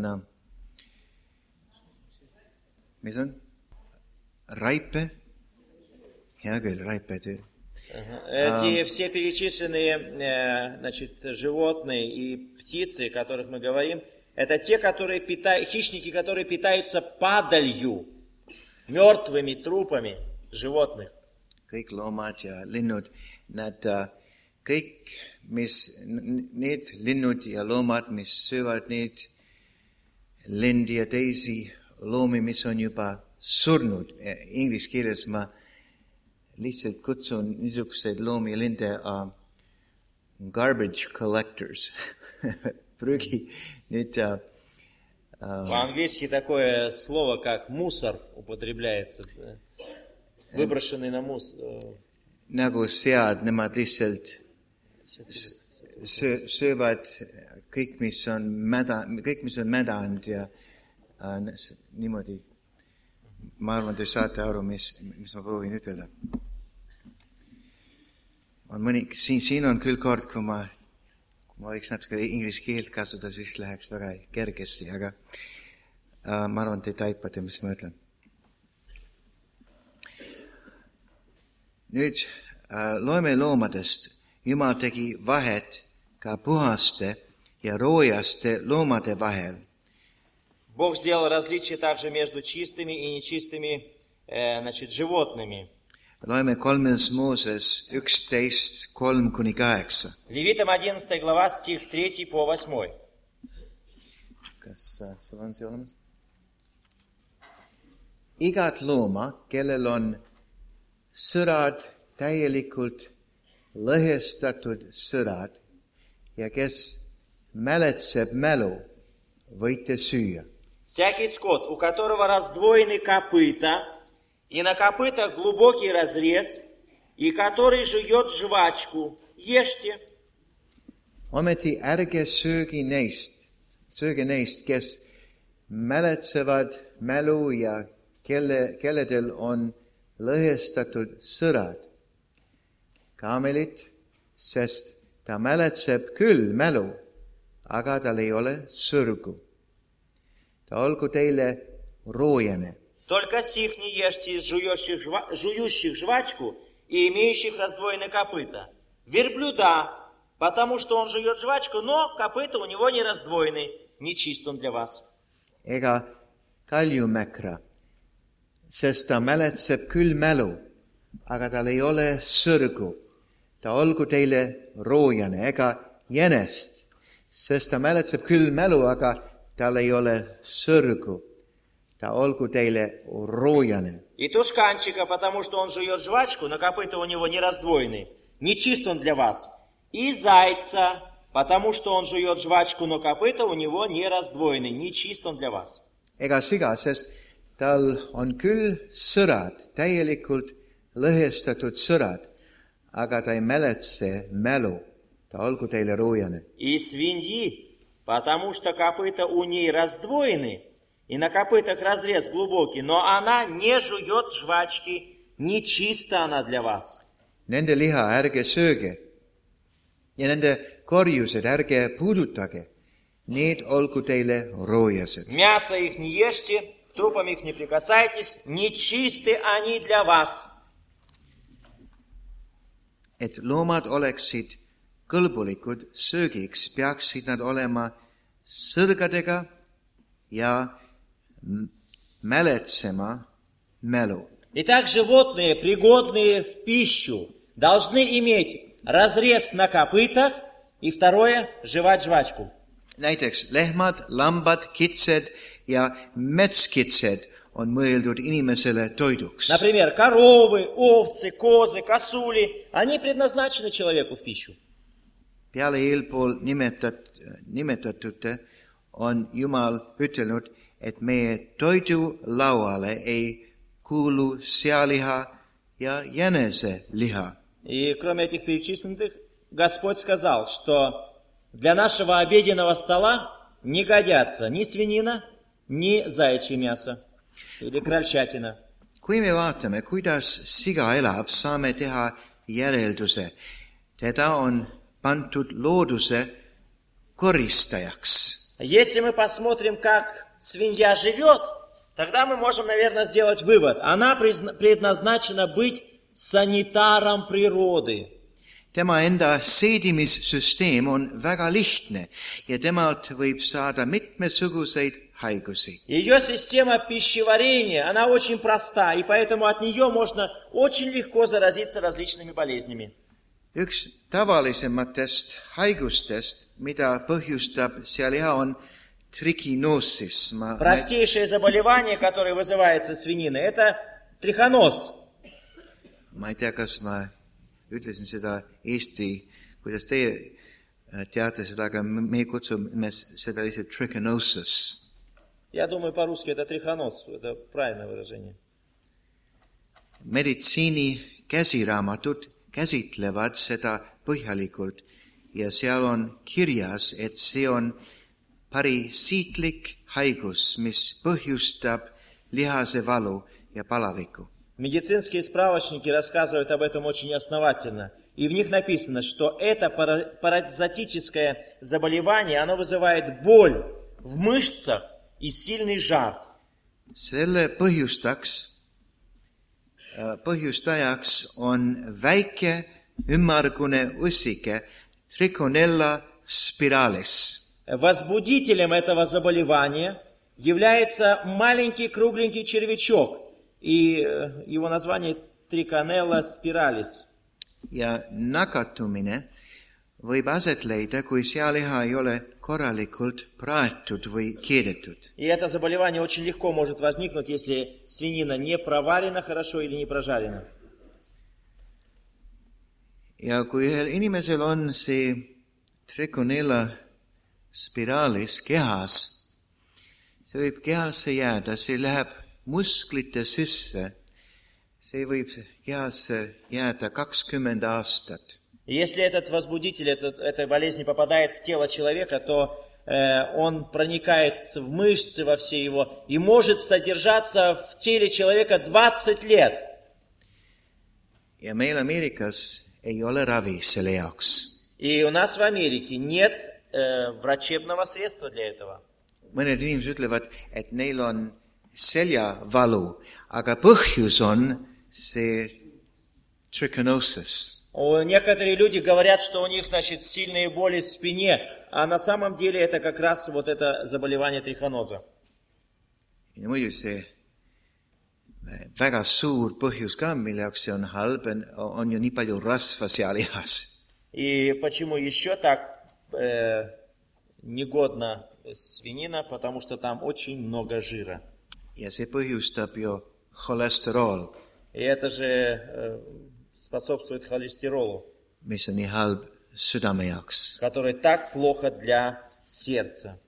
[SPEAKER 1] mis on? Raipe? Hea küll, raiped.
[SPEAKER 2] Эти все перечисленные, значит, животные и птицы, о которых мы говорим, это те, которые хищники, которые питаются падалью, мертвыми трупами животных.
[SPEAKER 1] Kõik loomad ja linnud, nad kõik, need linnud ja loomad, mis söövad need lindi ja teisi loomi, mis on juba surnud. Inglise keeles ma lihtsalt kutsun niisuguseid loomi ja linde garbage collectors. Prügi.
[SPEAKER 2] По-английски такое слово, как мусор, употребляется. Выброшенный на мусор.
[SPEAKER 1] Nagu sead, nemad lihtsalt söövad kõik, mis on mädanud ja niimoodi. Ma arvan, te saate aru, mis ma proovin ütelda. Siin on küll kord, kui ma võiks natuke inglise keelt kasutada, siis läheks väga kergesti, aga ma arvan, te taipate, mis ma ütlen. Nüüd loeme loomadest. Jumal tegi vahet ka puhaste ja roojaste loomade vahel.
[SPEAKER 2] Бог сделал различие также между чистыми и нечистыми, значит, животными.
[SPEAKER 1] Loeme 3. Mooses 11:3-8.
[SPEAKER 2] Левитам 11 глава, стих 3 по 8.
[SPEAKER 1] Kas sul on see olemas? Igat looma, kellel on sõrad täielikult lõhestatud sõrad ja kes mäletseb mälu, võite süüa.
[SPEAKER 2] Всякий скот, у которого раздвоены копыта, и на копытах глубокий разрез, и который жует жвачку, ешьте.
[SPEAKER 1] Ometi ärge sööge neist, kes mäletsevad mälu ja kelledel on lõhestatud sõrad. Kaamelit, sest ta mäletseb küll mälu, aga tal ei ole sõrgu. Ta olgu teile roojane.
[SPEAKER 2] Только сих не ешьте из жующих жвачку и имеющих раздвоенные копыта. Верблюда, потому что он жует жвачку, но копыта у него не раздвоены. Нечист он для вас.
[SPEAKER 1] Ega kaljumäkra, sest ta mäletseb küll mälu, aga tal ei ole sõrgu. Ta olgu teile roojane, ega jänest, sest ta mäletseb küll mälu, aga tal ei ole sõrgu. Ta olgu teile roojane.
[SPEAKER 2] И тушканчика, потому что он жует жвачку, но копыта у него не раздвоены. Нечист он для вас. И зайца, потому что он жует жвачку, но копыта у него не раздвоены. Нечист он для вас.
[SPEAKER 1] Ega siga, sest tal on küll sõrad, täielikult lõhestatud sõrad, aga ta ei mäletse mälu. Ta olgu teile roojane.
[SPEAKER 2] И свиньи, потому что копыта у ней раздвоены, и на копытах разрез глубокий, но она не жует жвачки, нечиста она для вас.
[SPEAKER 1] Nende liha ärge sööge ja nende korjused ärge puudutage. Need olgu teile roojased.
[SPEAKER 2] Мясо их не ешьте, к трупам их не прикасайтесь, нечисты они для вас.
[SPEAKER 1] Et loomad oleksid kõlbulikud söögiks, peaksid nad olema sõrgadega ja mäletsema mälu.
[SPEAKER 2] Итак, животные, пригодные в пищу, должны иметь разрез на копытах и второе, жевать жвачку.
[SPEAKER 1] Näiteks lehmad, lambad, kitsed ja metskitsed on mõeldud inimesele toiduks.
[SPEAKER 2] Например, коровы, овцы, козы, косули, они предназначены человеку в пищу.
[SPEAKER 1] Peale eelpool nimetatute on Jumal ütelnud, et meie toidu lauale ei kuulu sealiha ja jäneseliha.
[SPEAKER 2] И кроме этих перечисленных, Господь сказал, что для нашего обеденного стола не годятся ни свинина, ни заячье мясо или крольчатина.
[SPEAKER 1] Kui me vaatame, kuidas siga elab, saame teha järelduse. Teda on pandud looduse koristajaks.
[SPEAKER 2] Если мы посмотрим, как свинья живет, тогда мы можем, наверное, сделать вывод. Она предназначена быть санитаром природы.
[SPEAKER 1] Tema enda seedimissüsteem on väga lihtne ja temalt võib saada mitmesuguseid haigusi.
[SPEAKER 2] Ее система пищеварения, она очень проста, и поэтому от нее можно очень легко заразиться различными болезнями.
[SPEAKER 1] Üks tavalisematest haigustest, mida põhjustab sealiha, on trikinoosis.
[SPEAKER 2] Простейшее заболевание, которое вызывается свининой, это трихоноз.
[SPEAKER 1] Ma ei tea, kas ma ütlesin seda eesti, kuidas teie teate seda, aga me kutsume seda lihtsalt trichinosis.
[SPEAKER 2] Я думаю, по-русски это трихоноз, это правильное выражение.
[SPEAKER 1] Meditsiini käsiraamatud käsitlevad seda põhjalikult ja seal on kirjas, et see on parasiitlik haigus, mis põhjustab lihasevalu ja palaviku.
[SPEAKER 2] Медицинские справочники рассказывают об этом очень основательно. И в них написано, что это паразитическое заболевание, оно вызывает боль в мышцах и сильный жар.
[SPEAKER 1] Selle põhjustajaks on väike ümmargune ussike Trichinella spiralis.
[SPEAKER 2] Возбудителем этого заболевания является маленький кругленький червячок, и его название Trichinella spiralis.
[SPEAKER 1] Ja nakatumine võib aset leida, kui sealiha ei ole korralikult praetud või keedetud.
[SPEAKER 2] И это заболевание очень легко может возникнуть, если свинина не проварена хорошо или не прожарена.
[SPEAKER 1] Ja kui ühel inimesel on see Trichinella spiralis kehas, see võib kehasse jääda, see läheb musklite sisse, see võib kehasse jääda 20 aastat.
[SPEAKER 2] Если этот возбудитель этой болезни попадает в тело человека, то он проникает в мышцы, во все его, и может содержаться в теле человека 20 лет.
[SPEAKER 1] Ja meil Ameerikas ei ole ravi selle jaoks.
[SPEAKER 2] И у нас в Америке нет врачебного средства для этого.
[SPEAKER 1] Mõned inimesed ütlevad, et neil on seljavalu, aga põhjus on see trichinosis.
[SPEAKER 2] Некоторые люди говорят, что у них, значит, сильные боли в спине, а на самом деле это как раз вот это заболевание трихоноза.
[SPEAKER 1] Ja muidu see väga suur põhjus ka, mille jaoks see on halb, on ju nii palju rasva sealihas.
[SPEAKER 2] И почему еще так негодна свинина? Потому что там очень много жира.
[SPEAKER 1] Ja see põhjustab ju holesterool.
[SPEAKER 2] И это же способствует холестеролу,
[SPEAKER 1] mis on nii halb südame jaoks.
[SPEAKER 2] который так плохо для сердца.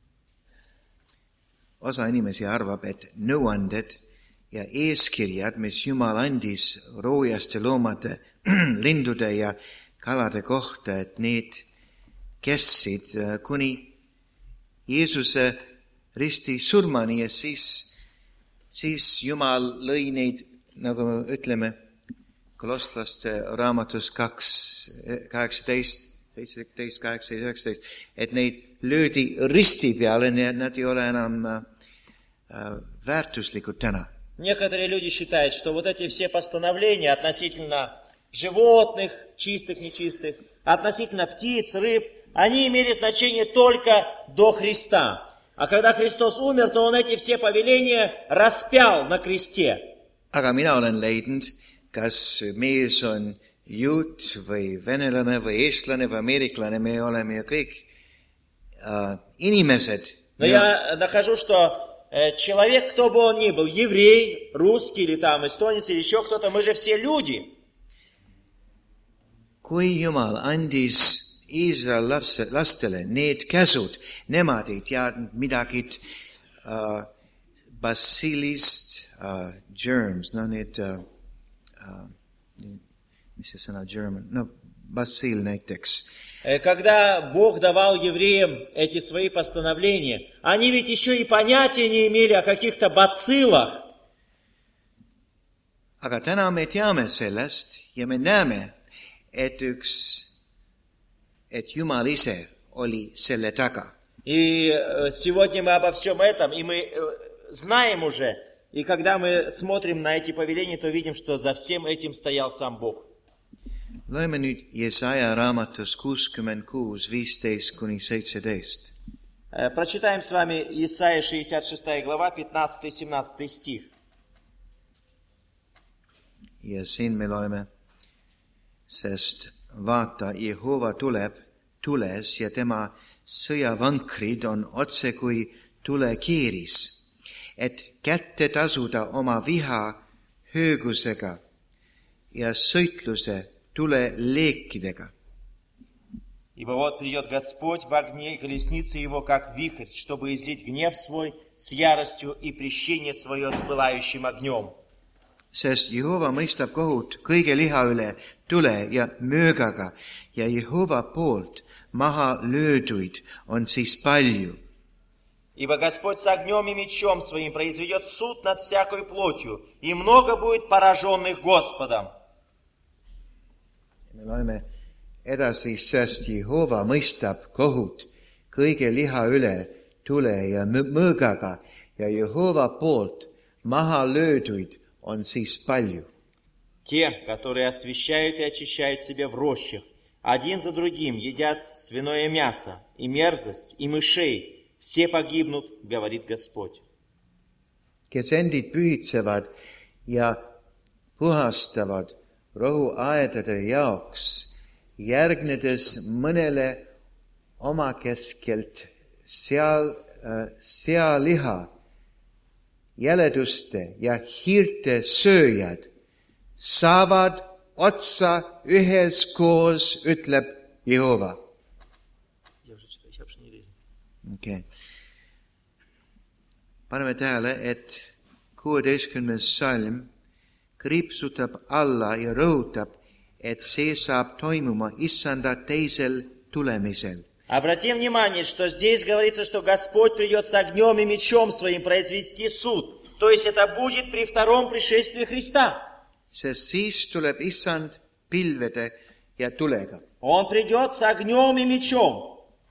[SPEAKER 1] Osa inimesi arvab, et nõuanded ja eeskirjad, mis Jumal andis roojaste loomade, lindude ja kalade kohta, et need kestsid kuni Jeesuse risti surmani ja siis Jumal lõi neid, nagu ütleme, Kolostlaste raamatus 2, 18, 17, 18, 19, et neid löödi risti peale, nii et nad ei ole enam väärtuslikud täna.
[SPEAKER 2] Некоторые люди считают, что вот эти все постановления относительно животных, чистых, нечистых, относительно птиц, рыб, они имели значение только до Христа. А когда Христос умер, то Он эти все повеления распял на кресте.
[SPEAKER 1] Aga mina olen leidnud, kas mees on juut või venelane või eestlane või ameeriklane, me oleme ju kõik inimesed.
[SPEAKER 2] Но я нахожу, что человек, кто бы он ни был, еврей, русский или там эстонец или еще кто-то, мы же все люди.
[SPEAKER 1] Kui Jumal andis Iisrael lastele need käsud, nemad ei teadnud midagi basilist, germs, no need, mis see sõna germ, no basil näiteks.
[SPEAKER 2] Когда Бог давал евреям эти свои постановления, они ведь еще и понятия не имели о каких-то bacillах.
[SPEAKER 1] Aga täna me teame sellest ja me näeme, et Jumal ise oli selle taga.
[SPEAKER 2] И сегодня мы обо всем этом, и мы знаем уже, и когда мы смотрим на эти повеления, то видим, что за всем этим стоял сам Бог.
[SPEAKER 1] Loeme nüüd Jesaja raamatus 66, 15-17.
[SPEAKER 2] Прочитаем с вами Исайя 66 глава, 15-17 стих.
[SPEAKER 1] Ja siin me loeme, sest vaata, Jehova tules ja tema sõjavankrid on otse kui tulekiiris, et kätte tasuda oma viha höögusega ja sõitluse tuleleekidega.
[SPEAKER 2] Ибо вот придет Господь в огне, и колесницы его, как вихрь, чтобы излить гнев свой с яростью и прещение свое с пылающим огнем.
[SPEAKER 1] Sest Jehova mõistab kohut kõige liha üle tule ja möögaga ja Jehova poolt maha lööduid on siis palju.
[SPEAKER 2] Ибо Господь с огнем и мечом своим произведет суд над всякой плотью, и много будет пораженных Господом.
[SPEAKER 1] Me loeme edasi, sest Jehova mõistab kohut kõige liha üle tule ja mõõgaga ja Jehova poolt maha lööduid on siis palju.
[SPEAKER 2] Те, которые освящают и очищают себя в рощах, один за другим едят свиное мясо и мерзость, и мышей, все погибнут, говорит Господь.
[SPEAKER 1] Kes endid pühitsevad ja puhastavad rohuaedade jaoks, järgnedes mõnele oma keskelt sealiha, jäleduste ja hiirte sööjad, saavad otsa üheskoos, ütleb Jehova. Okay. Paneme tähele, et 16. salm kriipsutab alla ja rõhutab, et see saab toimuma issanda teisel tulemisel.
[SPEAKER 2] Обратим внимание, что здесь говорится, что Господь придет с огнем и мечом своим произвести суд. То есть это будет при втором пришествии Христа.
[SPEAKER 1] Sest siis tuleb issand pilvede ja tulega.
[SPEAKER 2] Он придет с огнем и мечом.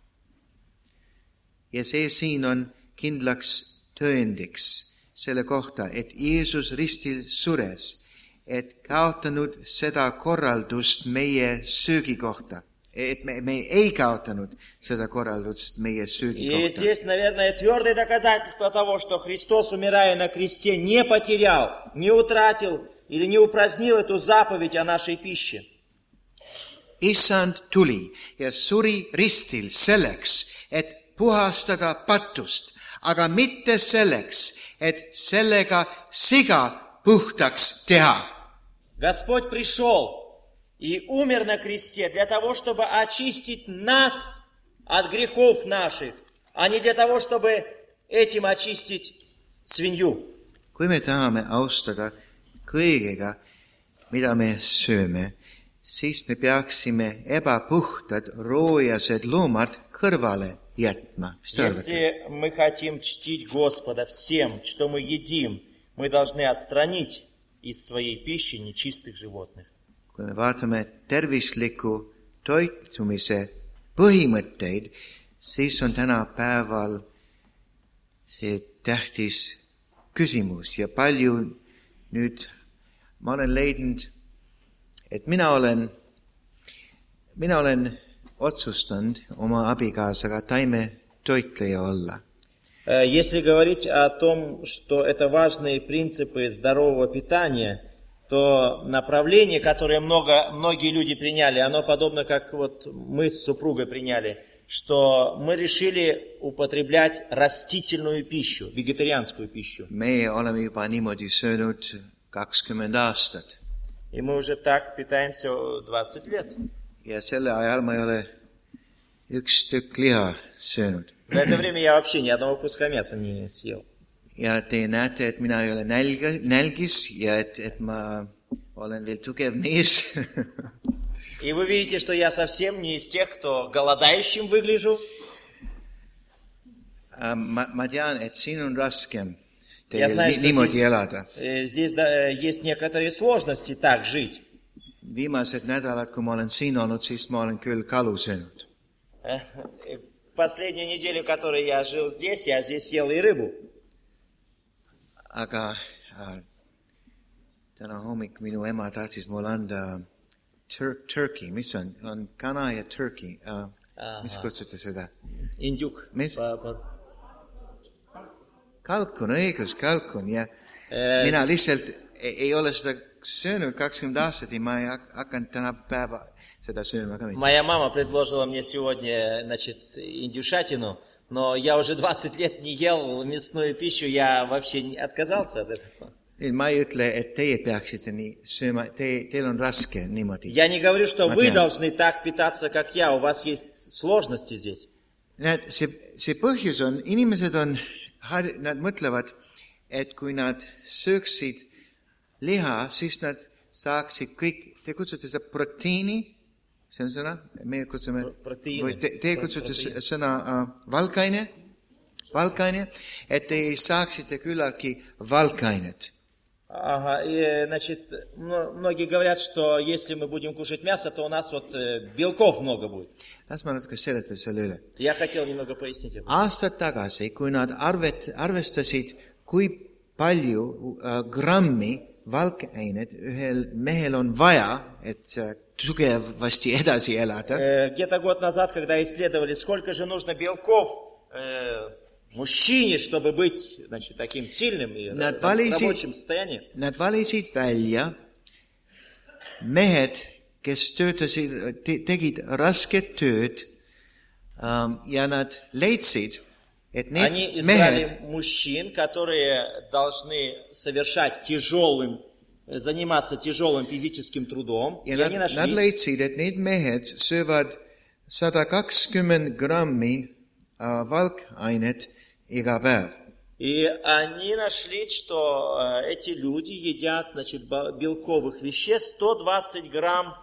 [SPEAKER 1] Ja see siin on kindlaks tõendiks selle kohta, et Jeesus ristil sures, et kaotanud seda korraldust meie söögi kohta. Et me ei kaotanud seda korraldust meie söögi kohta.
[SPEAKER 2] И здесь, наверное, твердое доказательство того, что Христос, умирая на кресте, не потерял, не утратил или не упразднил эту заповедь о нашей пище.
[SPEAKER 1] Issand tuli ja suri ristil selleks, et puhastada patust, aga mitte selleks, et sellega siga puhtaks teha.
[SPEAKER 2] Господь пришел и умер на кресте для того, чтобы очистить нас от грехов наших, а не для того, чтобы этим очистить свинью.
[SPEAKER 1] Kui me tahame austada kõigega, mida me sööme, siis me peaksime ebapuhtad roojased loomad kõrvale jätma.
[SPEAKER 2] Если мы хотим чтить Господа всем, что мы едим, мы должны отстранить из своей пищи нечистых животных.
[SPEAKER 1] Kui me vaatame tervisliku toitumise põhimõtteid, siis on tänapäeval see tähtis küsimus ja palju nüüd ma olen leidnud, et mina olen otsustanud oma abikaasaga taimetoitleja olla.
[SPEAKER 2] Если говорить о том, что это важные принципы здорового питания, то направление, которое многие люди приняли, оно подобно, как вот мы с супругой приняли, что мы решили употреблять растительную пищу, вегетарианскую пищу.
[SPEAKER 1] Meie oleme juba niimoodi söönud 20 aastat.
[SPEAKER 2] И мы уже так питаемся 20 лет.
[SPEAKER 1] Ja selle ajal ma ei ole üks tükk liha söönud.
[SPEAKER 2] За это время я вообще ни одного куска мяса не съел.
[SPEAKER 1] Ja te näete, et mina ei ole nälgis ja et ma olen veel tugev mees.
[SPEAKER 2] И вы видите, что я совсем не из тех, кто голодающим выгляжу.
[SPEAKER 1] Ma tean, et siin on raskem
[SPEAKER 2] Я
[SPEAKER 1] teil
[SPEAKER 2] знаю, что
[SPEAKER 1] niimoodi elada.
[SPEAKER 2] здесь есть некоторые сложности так жить.
[SPEAKER 1] Viimased nädalad, kui ma olen siin olnud, siis ma olen küll kalu söönud.
[SPEAKER 2] В последнюю неделю, в которой я жил здесь, я здесь ел и рыбу.
[SPEAKER 1] Aga täna hommik minu ema tahtis mulle anda turkey. Mis on kana ja turkey. Mis kutsute seda?
[SPEAKER 2] Индюк.
[SPEAKER 1] Mis? Kalkun, õigus, kalkun. Ja mina lihtsalt ei ole seda söönud 20 aastat ja ma ei hakanud täna päeva seda sööma ka mitte.
[SPEAKER 2] Моя мама предложила мне сегодня, индюшатину, но я уже 20 лет не ел мясную пищу, я вообще отказался от этого.
[SPEAKER 1] Ma ei ütle, et teie peaksite nii sööma, teil on raske niimoodi.
[SPEAKER 2] Я не говорю, что вы должны так питаться, как я, у вас есть сложности здесь.
[SPEAKER 1] Näed, see põhjus on, inimesed nad mõtlevad, et kui nad sööksid liha, siis nad saaksid kõik, te kutsute seda proteiini, see on sõna, meie kutsume, te kutsute sõna valkaine, et te saaksite küllaltki valkainet.
[SPEAKER 2] Ага, и, многие говорят, что если мы будем кушать мясо, то у нас белков много будет.
[SPEAKER 1] Las ma natuke seletan selle üle.
[SPEAKER 2] Я хотел немного пояснить.
[SPEAKER 1] Aastad tagasi, kui nad arvestasid, kui palju grammi valkainet ühel mehel on vaja, et tugevasti edasi elada.
[SPEAKER 2] Где-то год назад, когда исследовали, сколько же нужно белков мужчине, чтобы быть, таким сильным и в рабочем состоянии.
[SPEAKER 1] Nad valisid välja mehed, kes tegid rasket tööd ja nad leidsid, et need
[SPEAKER 2] Они избрали мужчин, которые должны заниматься тяжелым физическим трудом.
[SPEAKER 1] Ja nad leidsid, et need mehed söövad 120 grammi valkainet iga päev.
[SPEAKER 2] И они нашли, что эти люди едят, белковых веществ 120 грамм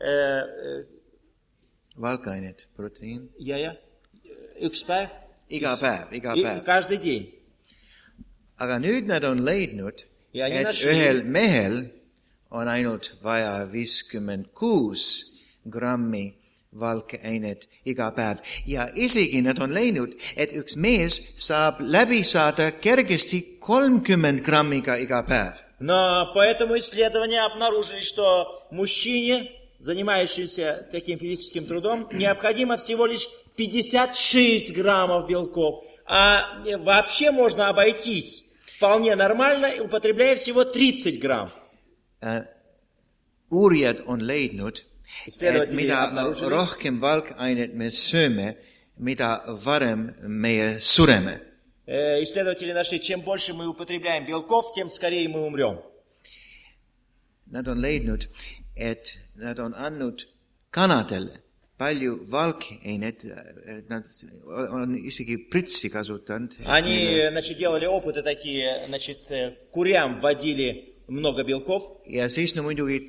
[SPEAKER 1] valkainet, proteiin.
[SPEAKER 2] Üks päev.
[SPEAKER 1] Iga päev.
[SPEAKER 2] Каждый день.
[SPEAKER 1] Aga nüüd nad on leidnud, et ühel mehel on ainult vaja 56 grammi valkainet iga päev. Ja isegi nad on leidnud, et üks mees saab läbi saada kergesti 30 grammiga iga päev.
[SPEAKER 2] Но по этому исследованию обнаружили, что мужчине, занимающемуся таким физическим трудом, необходимо всего лишь 56 граммов белков. А вообще можно обойтись вполне нормально, употребляя всего 30 грамм.
[SPEAKER 1] Uurijad on leidnud, et mida rohkem valkainet me sööme, mida varem meie sureme.
[SPEAKER 2] Исследователи нашли, чем больше мы употребляем белков, тем скорее мы умрем.
[SPEAKER 1] Nad on leidnud, et nad on andnud kanadele palju valkainet, nad on isegi pritsi kasutanud.
[SPEAKER 2] Они, делали опыты такие, курям вводили много белков.
[SPEAKER 1] Ja siis muidugi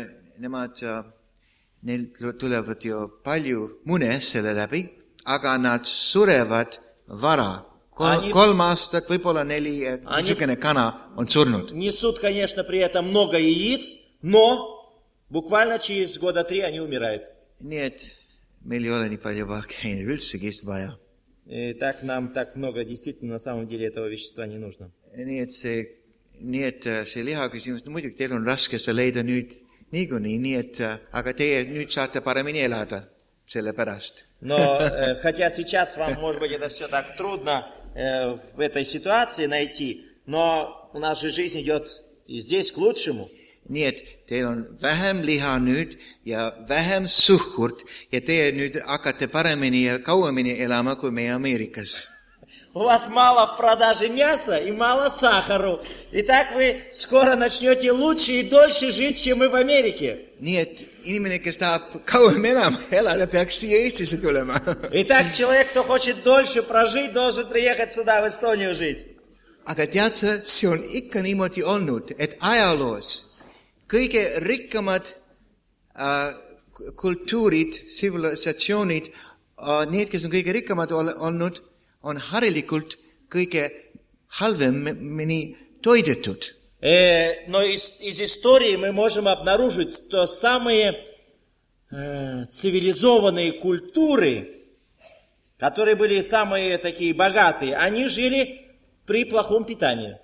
[SPEAKER 1] neil tulevad ju palju mune selle läbi, aga nad surevad vara. 3 aastat, võib-olla 4, niisugune kana on surnud.
[SPEAKER 2] Несут, конечно, при этом много яиц, но буквально через года 3 они умирают.
[SPEAKER 1] Nii et meil ei ole nii palju valkainet üldsegi vaja.
[SPEAKER 2] И так нам так много, действительно, на самом деле этого вещества не нужно.
[SPEAKER 1] Nii et see liha küsimus, muidugi teil on raske seda leida nüüd niikuinii, aga teie nüüd saate paremini elada selle pärast.
[SPEAKER 2] Но хотя сейчас вам, может быть, это все так трудно в этой ситуации найти, но у нас же жизнь идет и здесь к лучшему.
[SPEAKER 1] Nii et teil on vähem liha nüüd ja vähem suhkurt ja teie nüüd hakkate paremini ja kauemini elama kui meie Ameerikas.
[SPEAKER 2] У вас мало в продаже мяса и мало сахару. И так вы скоро начнете лучше и дольше жить, чем мы в Америке.
[SPEAKER 1] Nii et inimene, kes tahab kauem elada, peaks siia Eestisse tulema.
[SPEAKER 2] Итак, человек, кто хочет дольше прожить, должен приехать сюда, в Эстонию жить.
[SPEAKER 1] Aga tead sa, see on ikka niimoodi olnud, et ajaloos kõige rikkamad kultuurid, tsivilisatsioonid, need, kes on kõige rikkamad olnud, on harilikult kõige halvemini toidetud.
[SPEAKER 2] Но из истории мы можем обнаружить, что самые цивилизованные культуры, которые были самые такие богатые, они жили при плохом питании.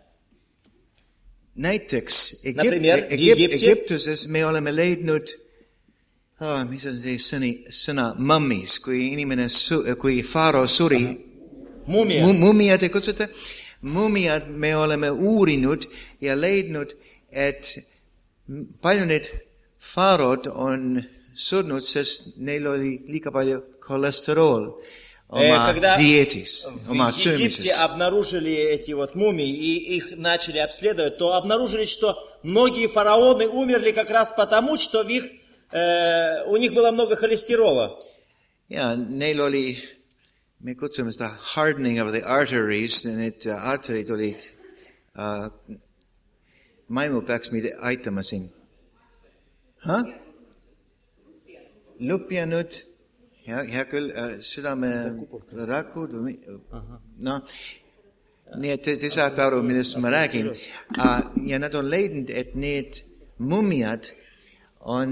[SPEAKER 1] Näiteks
[SPEAKER 2] Egipte.
[SPEAKER 1] Egiptuses me oleme leidnud, mis on see sõna mummies, kui inimene, kui faaro suri, mumiad ei kutsuta, mumiad me oleme uurinud ja leidnud, et palju need faarod on surnud, sest neil oli liiga palju kolesterool oma диетис, oma
[SPEAKER 2] söömises. В Египте обнаружили эти вот мумии и их начали обследовать, то обнаружили, что многие фараоны умерли как раз потому, что у них было много холестерола.
[SPEAKER 1] Ja, neil oli, me kutsume seda hardening of the arteries, need arterid olid, maimu peaks meid aitama siin. Lupjanud, hea küll, südame rakud, no, nii et te saate aru, millest ma räägin. Ja nad on leidnud, et need mummiad on,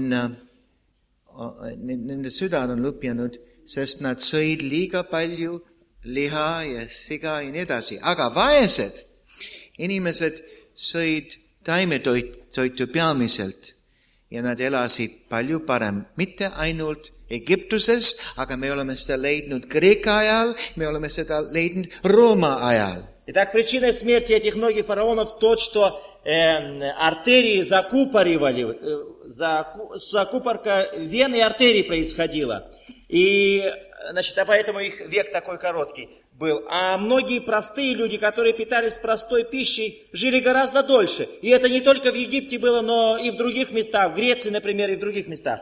[SPEAKER 1] nende südad on lupjanud, sest nad sõid liiga palju liha ja siga ja nii edasi. Aga vaesed inimesed sõid taimetoitu peamiselt ja nad elasid palju parem. Mitte ainult Egiptuses, aga me oleme seda leidnud Kreeka ajal, me oleme seda leidnud Rooma ajal.
[SPEAKER 2] Итак, причиной смерти этих многих фараонов то, что артерии закупоривали, закупорка вен и артерий происходила. И, значит, поэтому их век такой короткий был. А многие простые люди, которые питались простой пищей, жили гораздо дольше. И это не только в Египте было, но и в других местах, в Греции, например, и в других местах.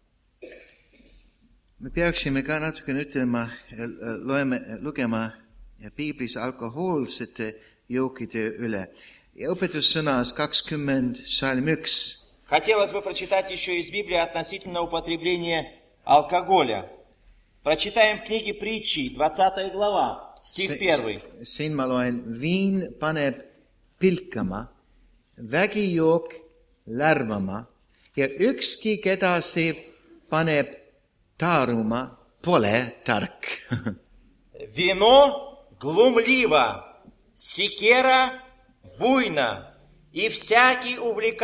[SPEAKER 1] Me peaksime ka natukene ütlema, lugema Piiblis alkohoolsete jookide üle. Ja õpetussõnas 20 salm 1.
[SPEAKER 2] Хотелось бы прочитать еще из Библии относительно употребления алкоголя. Прочитаем в книге Притчи, 20 глава, стих 1.
[SPEAKER 1] Siin ma loen, viin paneb pilkama, vägijook lärmama ja ükski, keda see paneb taaruma, pole tark.
[SPEAKER 2] Вино глумливо, секера буйно, и всякий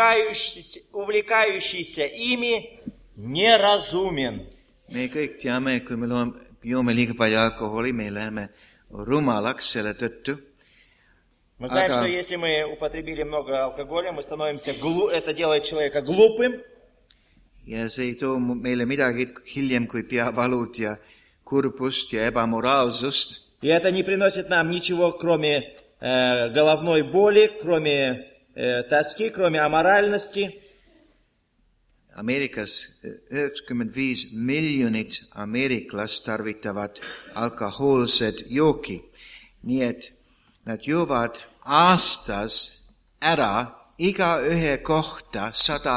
[SPEAKER 2] увлекающийся ими неразумен.
[SPEAKER 1] Me kõik teame, kui me joome liiga palju alkoholi, me läheme rumalaks selle tõttu.
[SPEAKER 2] Мы знаем, что если мы употребили много алкоголя, мы становимся это делает человека глупым.
[SPEAKER 1] Ja see ei too meile midagi hiljem kui peavalud ja kurbust ja ebamoraalsust.
[SPEAKER 2] И это не приносит нам ничего, кроме головной боли, кроме тоски, кроме аморальности.
[SPEAKER 1] Ameerikas 95 miljonit ameeriklast tarvitavad alkohoolsed jooki. Nii et nad joovad aastas ära iga ühe kohta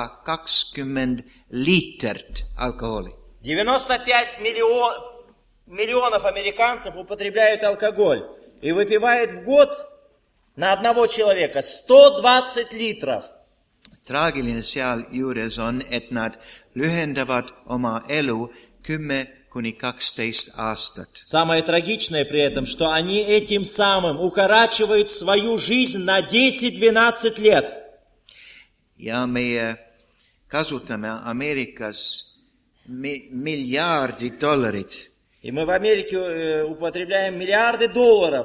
[SPEAKER 1] 120 liitrit alkoholi.
[SPEAKER 2] 95 миллионов американцев употребляют алкоголь и выпивают в год на одного человека 120 литров.
[SPEAKER 1] Traagiline seal juures on, et nad lühendavad oma elu 10–12 aastat.
[SPEAKER 2] Самое трагичное при этом, что они этим самым укорачивают свою жизнь на 10-12 лет.
[SPEAKER 1] Ja meie kasutame Ameerikas miljardid dollarid.
[SPEAKER 2] И мы в Америке употребляем миллиарды долларов.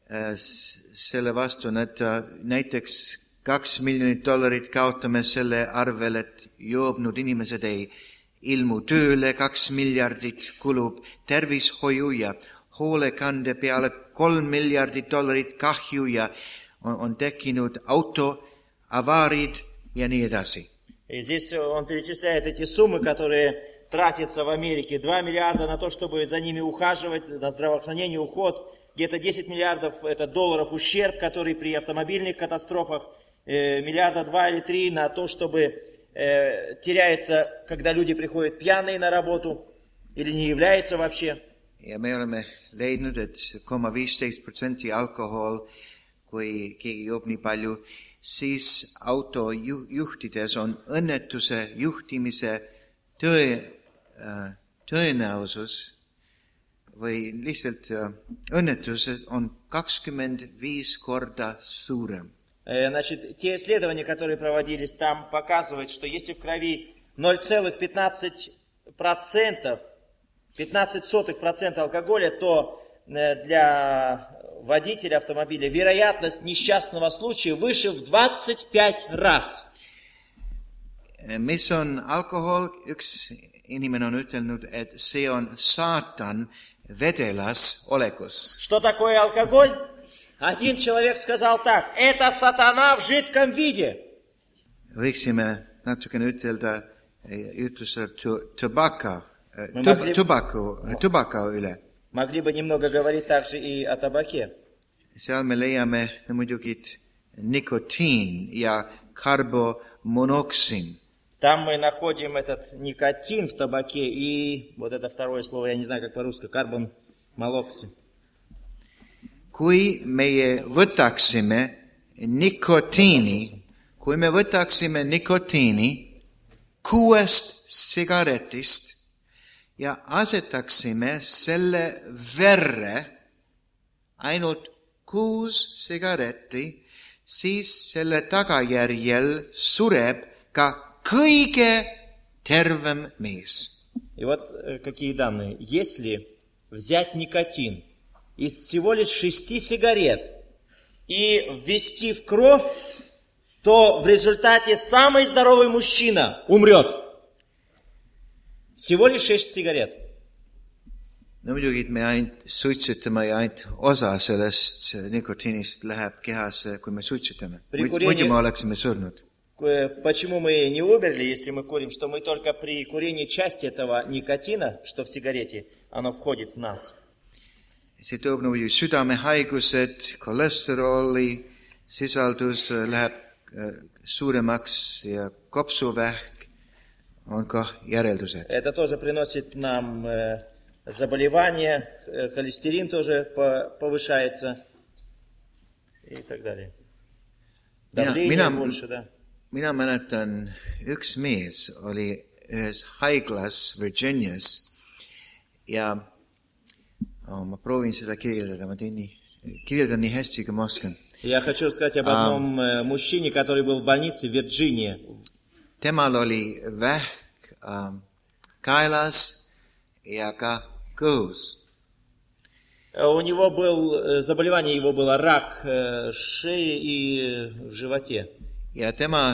[SPEAKER 1] Selle vastu, et näiteks $2 miljonit kaotame selle arvel, et joobnud inimesed ei ilmu tööle, 2 miljardit kulub tervishoiu ja hoolekande peale, $3 miljardit kahju ja on tekkinud autoavaarid ja nii edasi.
[SPEAKER 2] И здесь он перечисляет эти суммы, которые тратятся в Америке. 2 миллиарда на то, чтобы за ними ухаживать, на здравоохранение, уход. Где-то 10 миллиардов это долларов ущерб, который при автомобильных катастрофах. Миллиарда 2 или 3 на то, чтобы теряется, когда люди приходят пьяные на работу или не являются вообще.
[SPEAKER 1] Ja me oleme leidnud, et 15% alkohol, kui keegi joob nii palju, siis auto juhtides on õnnetuse juhtimise tõenäosus või lihtsalt õnnetused on 25 korda suurem.
[SPEAKER 2] Значит, те исследования, которые проводились там, показывают, что если в крови 0,15%, 0,15% алкоголя, то для водителя автомобиля вероятность несчастного случая выше в 25 раз.
[SPEAKER 1] Mis on alkohol? Üks inimene on ütelnud, et see on saatan vedelas olekus.
[SPEAKER 2] Что такое алкоголь? Один человек сказал так: это сатана в жидком виде.
[SPEAKER 1] Võiksime natukene ütelda ütlusel tubaka üle.
[SPEAKER 2] Могли бы немного говорить также и о табаке.
[SPEAKER 1] Seal me leiame muidugi nikotiin ja karbomonoksin.
[SPEAKER 2] Там мы находим этот никотин в табаке и вот это второе слово, я не знаю, как по-русски, карбон-молоксин.
[SPEAKER 1] Kui me võtaksime nikotiini 6 sigaretist ja asetaksime selle verre ainult 6 sigaretti, siis selle tagajärjel sureb ka kõige tervem mees.
[SPEAKER 2] И вот какие данные. Если взять никотин из всего лишь 6 сигарет и ввести в кровь, то в результате самый здоровый мужчина умрет. Всего лишь 6 сигарет.
[SPEAKER 1] No muidugi, et me ainult suitsetame ja ainult osa sellest nikotiinist läheb kehasse, kui me suitsetame. Muidu me oleksime surnud.
[SPEAKER 2] Почему мы не умерли, если мы курим, что мы только при курении части этого никотина, что в сигарете, оно входит в нас.
[SPEAKER 1] See toob muidugi südamehaigused, kolesteroli sisaldus läheb suuremaks ja kopsuvähk on ka järeldused.
[SPEAKER 2] Это тоже приносит нам заболевания, холестерин тоже повышается и так далее. Давление больше, да.
[SPEAKER 1] Mina mäletan, üks mees oli ühes haiglas Virginias ja ma proovin seda kirjeldada, kirjeldan nii hästi, kui ma oskan.
[SPEAKER 2] Я хочу сказать об одном мужчине, который был в больнице в Вирджинии.
[SPEAKER 1] Temal oli vähk kaelas ja ka kõhus.
[SPEAKER 2] У него был, заболевание его было рак шеи и в животе.
[SPEAKER 1] Ja tema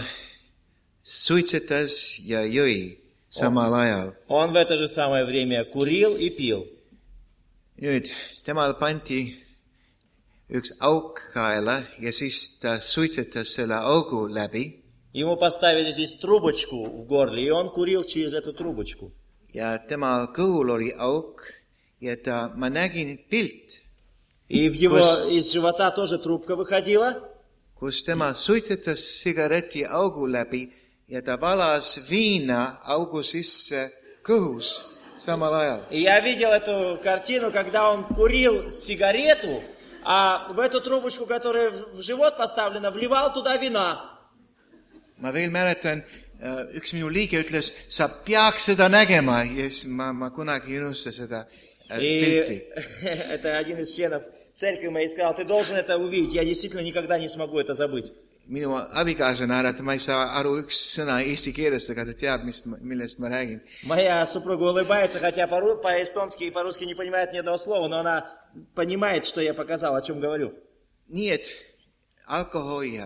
[SPEAKER 1] suitsetas ja jõi samal ajal.
[SPEAKER 2] Он в это же самое время курил и пил.
[SPEAKER 1] Nüüd, temal pandi üks auk kaela ja siis ta suitsetas selle augu läbi.
[SPEAKER 2] Ему поставили здесь трубочку в горле, и он курил через эту трубочку.
[SPEAKER 1] Ja tema kõhul oli auk ja ma nägin pilt.
[SPEAKER 2] И в его из живота тоже трубка выходила.
[SPEAKER 1] Kus tema suitsetas sigareti augu läbi ja ta valas viina augu sisse kõhus samal ajal.
[SPEAKER 2] И я видел эту картину, когда он курил сигарету, а в эту трубочку, которая в живот поставлена, вливал туда вина.
[SPEAKER 1] Ma veel mäletan, üks minu liige ütles, sa peaks seda nägema, ja siis ma kunagi ei unusta seda pilti.
[SPEAKER 2] Это один из членов церкви моей сказал: ты должен это увидеть, я действительно никогда не смогу это забыть.
[SPEAKER 1] Minu abikaasana arvata, ma ei saa aru üks sõna eesti keelest, aga ta teab, millest ma räägin.
[SPEAKER 2] Моя супруга улыбается, хотя по-эстонски и по-русски не понимает ни одного слова, но она понимает, что я показал, о чем говорю.
[SPEAKER 1] Nii et alkohol ja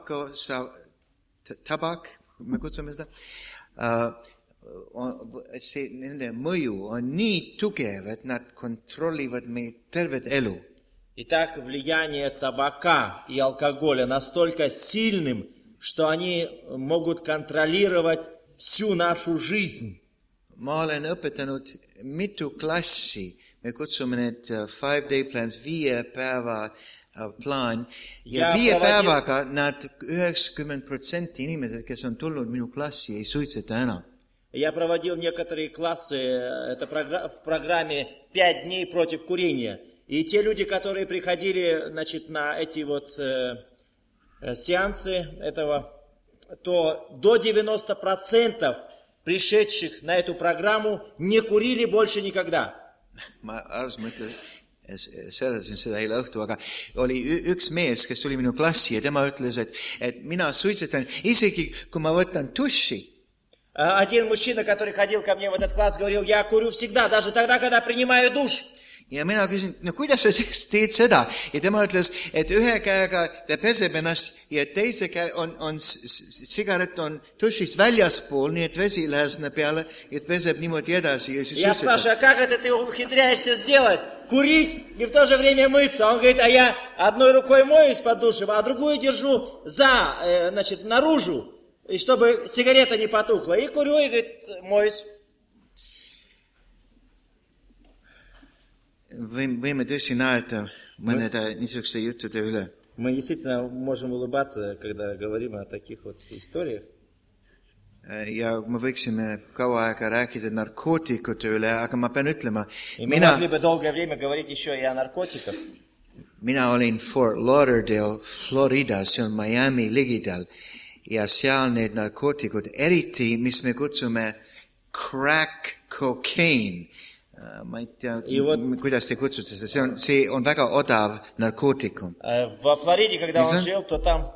[SPEAKER 1] tabak, me kutsume seda, nende mõju on nii tugev, et nad kontrollivad meie tervet elu.
[SPEAKER 2] Итак, влияние табака и алкоголя настолько сильным, что они могут контролировать всю нашу жизнь.
[SPEAKER 1] ma olen õpetanud mitu klassi. Me kutsume need 5-day plans, 5 päeva plaan. Ja 5 päevaga nad 90% inimesed, kes on tulnud minu klassi, ei suitseta enam.
[SPEAKER 2] Я проводил некоторые классы это в программе 5 дней против курения. И те люди, которые приходили, значит, на эти вот сеансы этого, то до 90% пришедших на эту программу не курили больше никогда.
[SPEAKER 1] Ma selesin seda eile õhtu, aga oli üks mees, kes tuli minu klassi ja tema ütles, et mina suitsetan isegi, kui ma võtan duši.
[SPEAKER 2] Один мужчина, который ходил ко мне в этот класс, говорил, я курю всегда, даже тогда, когда принимаю душ.
[SPEAKER 1] Ja mina küsin, no kuidas sa teed seda? Ja tema ütles, et ühe käega ta peseb ennast ja teise käe on sigaret on dušist väljaspool, nii et vesi lähes peale, et peseb niimoodi edasi. Ja
[SPEAKER 2] я спрашиваю, а как это ты ухитряешься сделать? Курить и в то же время мыться. Он говорит, а я одной рукой моюсь под душем, а другую держу значит, наружу, чтобы сигарета не потухла. И курю, и говорит, моюсь.
[SPEAKER 1] Võime tõesti naerda mõnede niisuguse juttude üle.
[SPEAKER 2] Мы действительно можем улыбаться, когда говорим о таких вот историях.
[SPEAKER 1] Ja me võiksime kaua aega rääkida narkootikute üle, aga ma pean ütlema, mina olin Fort Lauderdale, Florida, see on Miami ligidal, ja seal need narkootikud, eriti, mis me kutsume crack cocaine, ma ei tea, kuidas te kutsute seda, see on väga odav narkootikum.
[SPEAKER 2] Во Флориде, когда он жил, то там...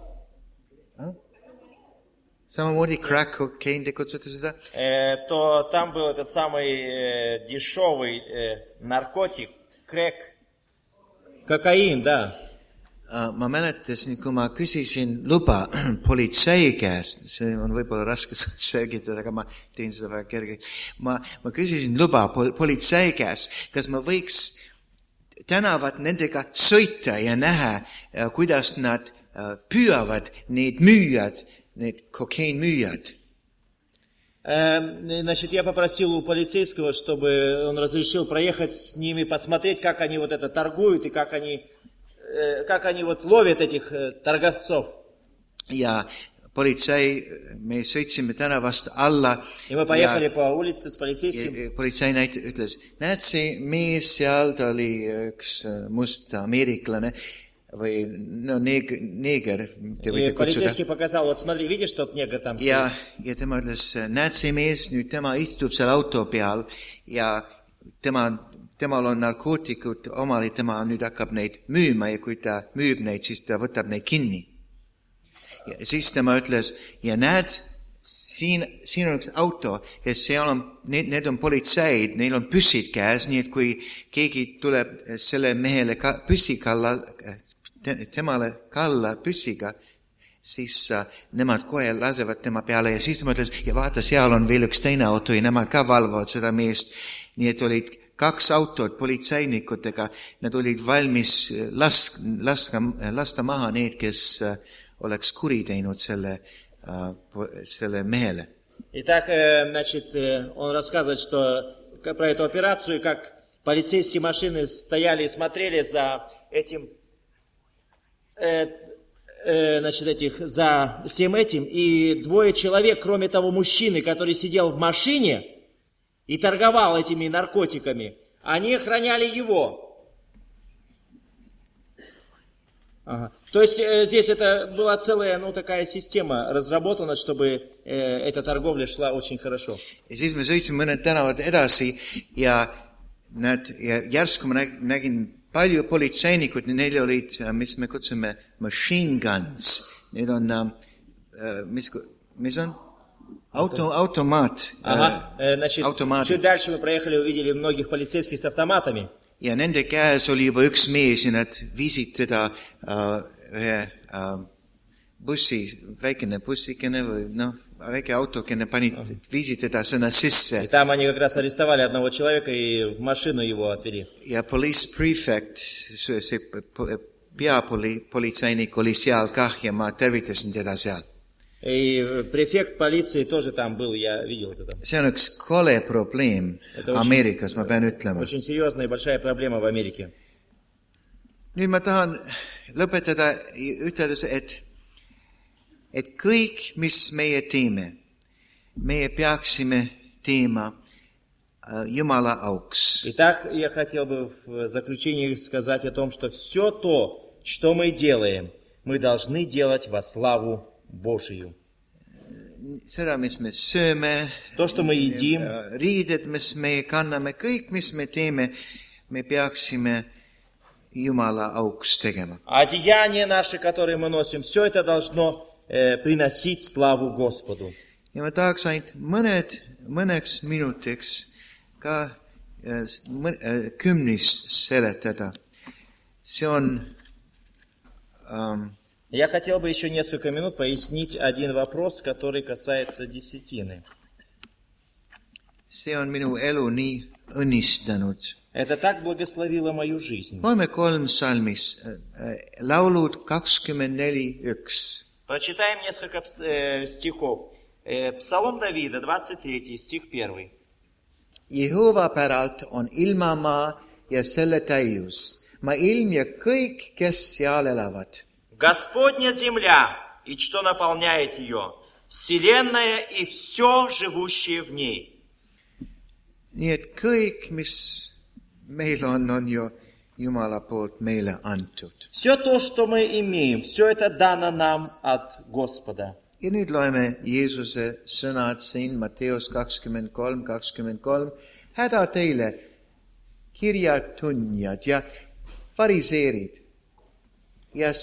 [SPEAKER 1] Samamoodi crack cocaine te kutsute seda?
[SPEAKER 2] То там был этот самый дешевый наркотик, crack, кокаин, да.
[SPEAKER 1] Ma mäletasin, kui ma küsisin luba politsei käest, see on võib-olla raske selgitada, aga ma teen seda väga kergeks. Ma küsisin luba politsei käest, kas ma võiks tänavat nendega sõita ja näha, kuidas nad püüavad need müüjad, need cocaine müüjad.
[SPEAKER 2] Значит, я попросил у полицейского, чтобы он разрешил проехать с ними, посмотреть, как они вот это торгуют и как они вот ловят этих торговцов.
[SPEAKER 1] Ja politsei, me sõitsime tänavast alla.
[SPEAKER 2] Ja me поехали по улице с полицейским.
[SPEAKER 1] Politsei ütles, näed see mees seal, ta oli üks must ameeriklane või no neeger.
[SPEAKER 2] Полицейский показал, вот смотри, видишь, тот негр там стоит.
[SPEAKER 1] Ja tema ütles, näed see mees, nüüd tema istub seal auto peal ja temal on narkootikud omal, tema nüüd hakkab neid müüma ja kui ta müüb neid, siis ta võtab neid kinni. Ja siis tema ütles, ja näed, siin on üks auto, ja seal on, need on politseid, neil on püssid käes, nii et kui keegi tuleb selle mehele püssi kalla, temale kalla püssiga, siis nemad kohe lasevad tema peale ja siis tema ütles, ja vaata, seal on veel üks teine auto ja nemad ka valvavad seda meest, nii et olid 2 autot politseinikutega, nad olid valmis lasta maha need, kes oleks kuri teinud selle mehele.
[SPEAKER 2] Итак, значит, он рассказывает, что про эту операцию, как полицейские машины стояли и смотрели за этим, значит, за всем этим, и 2 человек, кроме того мужчины, который сидел в машине и торговал этими наркотиками, они охраняли его. Ага. То есть здесь это была целая, такая система разработана, чтобы эта торговля шла очень хорошо.
[SPEAKER 1] Ja siis me sõitsime mõned tänavad edasi ja järsku ma nägin palju politseinikud, neil olid, mis me kutsume machine guns. Need on, mis on? Automaat.
[SPEAKER 2] Значит, чуть дальше мы проехали, увидели многих полицейских с автоматами.
[SPEAKER 1] Ja nende käes oli juba üks mees ja nad viisid teda ühe bussi, väikene bussikene või väike autokene viisid teda sõna sisse.
[SPEAKER 2] И там они как раз арестовали одного человека и в машину его отвели.
[SPEAKER 1] Ja police prefect, see peapolitseinik oli seal kah ja ma tervitasin teda seal.
[SPEAKER 2] И префект полиции тоже там был, я видел это там.
[SPEAKER 1] See on üks kole probleem Ameerikas, ma pean ütlema.
[SPEAKER 2] Очень серьезная и большая проблема в Америке.
[SPEAKER 1] Nüüd ma tahan lõpetada üteldes, et kõik, mis meie teeme, meie peaksime teema Jumala auks.
[SPEAKER 2] Итак, я хотел бы в заключение сказать о том, что все то, что мы делаем, мы должны делать во славу Божию.
[SPEAKER 1] Seda, mis me sööme,
[SPEAKER 2] То, что мы едим,
[SPEAKER 1] riided, mis me kanname, kõik, mis me teeme, me peaksime Jumala auks tegema.
[SPEAKER 2] одеяния наши, которые мы носим, все это должно приносить славу Господу.
[SPEAKER 1] Ja ma tahaks ainult mõneks minutiks ka kümnist seletada. See on
[SPEAKER 2] Я хотел бы еще несколько минут пояснить один вопрос, который касается десятины.
[SPEAKER 1] See on minu elu nii õnnistanud.
[SPEAKER 2] Это так благословило мою жизнь.
[SPEAKER 1] Loeme 3 salmis, laulud 24:1.
[SPEAKER 2] Прочитаем несколько стихов. Псалом Давида, 23, стих 1.
[SPEAKER 1] Jehova päralt on ilmamaa ja selle täius, maa ilm ja kõik, kes seal elavad.
[SPEAKER 2] Господня земля и что наполняет ее, вселенная и все живущее в ней.
[SPEAKER 1] Nii et kõik, mis meil on ju Jumala poolt meile antud.
[SPEAKER 2] Все то, что мы имеем, все это дано нам от Господа.
[SPEAKER 1] Ja nüüd loeme Jeesuse sõnad siin Matteus 23:23. Häda teile, kirjatundjad ja fariseerid ja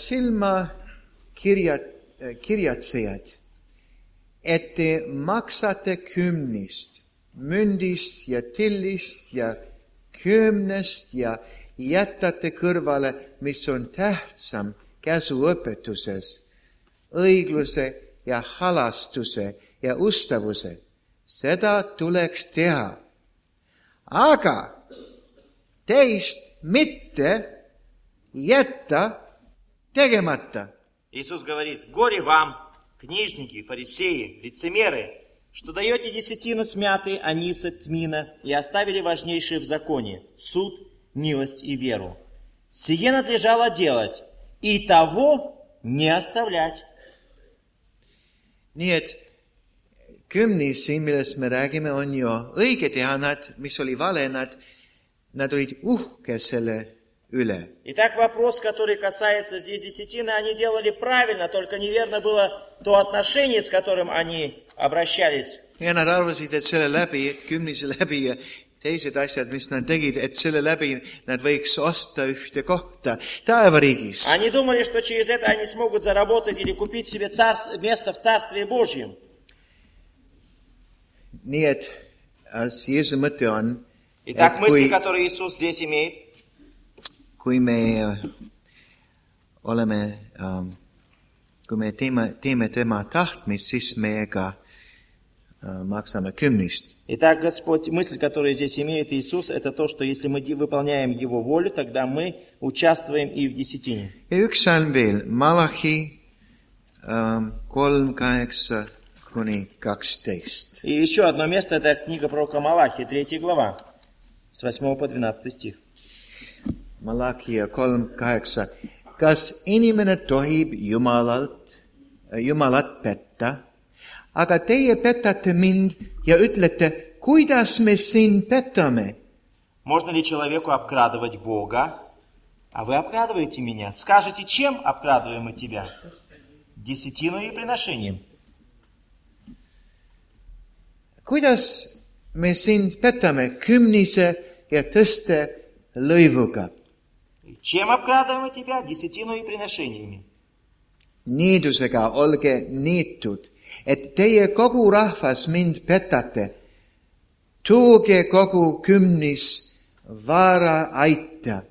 [SPEAKER 1] silmakirjatsejad, et te maksate kümnist, mündist ja tillist ja kümnest ja jätate kõrvale, mis on tähtsam käsuõpetuses, õigluse ja halastuse ja ustavuse. Seda tuleks teha. Aga teist mitte jätta tegemata.
[SPEAKER 2] Иисус говорит: горе вам, книжники, фарисеи, лицемеры, что даете десятину с мяты, аниса, тмина, и оставили важнейшее в законе – суд, милость и веру. Сие надлежало делать, и того не оставлять.
[SPEAKER 1] Nii et kümnis siin, millest me räägime, on ju õige teha nad, mis oli vale, nad olid uhke selle üle.
[SPEAKER 2] Итак, вопрос, который касается здесь десятины, они делали правильно, только неверно было то отношение, с которым они обращались.
[SPEAKER 1] Ja nad arvasid, et selle läbi, et kümnise läbi ja teised asjad, mis nad tegid, et selle läbi nad võiks osta ühte kohta taevariigis.
[SPEAKER 2] Они думали, что через это они смогут заработать или купить себе место в Царстве Божьем.
[SPEAKER 1] Nii et Jeesuse mõte on,
[SPEAKER 2] Итак, мысли, которые Иисус здесь имеет,
[SPEAKER 1] kui me teeme tema tahtmist, siis me ka maksame kümnist.
[SPEAKER 2] Итак, Господь, мысль, которую здесь имеет Иисус, это то, что если мы выполняем Его волю, тогда мы участвуем и в десятине.
[SPEAKER 1] Ja üks salm veel, Malachi 3:8-12.
[SPEAKER 2] И еще одно место, это книга пророка Малахии, 3 глава, с 8 по 12 стих.
[SPEAKER 1] Malachi 3:8. Kas inimene tohib Jumalat petta? Aga teie petate mind ja ütlete, kuidas me sind petame?
[SPEAKER 2] Можно ли человеку обкрадывать Бога? А вы обкрадываете меня. Скажете, чем обкрадываем мы тебя? Десятиной и приношением.
[SPEAKER 1] Kuidas me sind petame? Kümnise ja tõste lõivuga.
[SPEAKER 2] Чем обкрадываем мы тебя? Десятиной и приношениями.
[SPEAKER 1] Niidusega olge niitud, et teie kogu rahvas mind petate. Tooge kogu kümnis vara aita,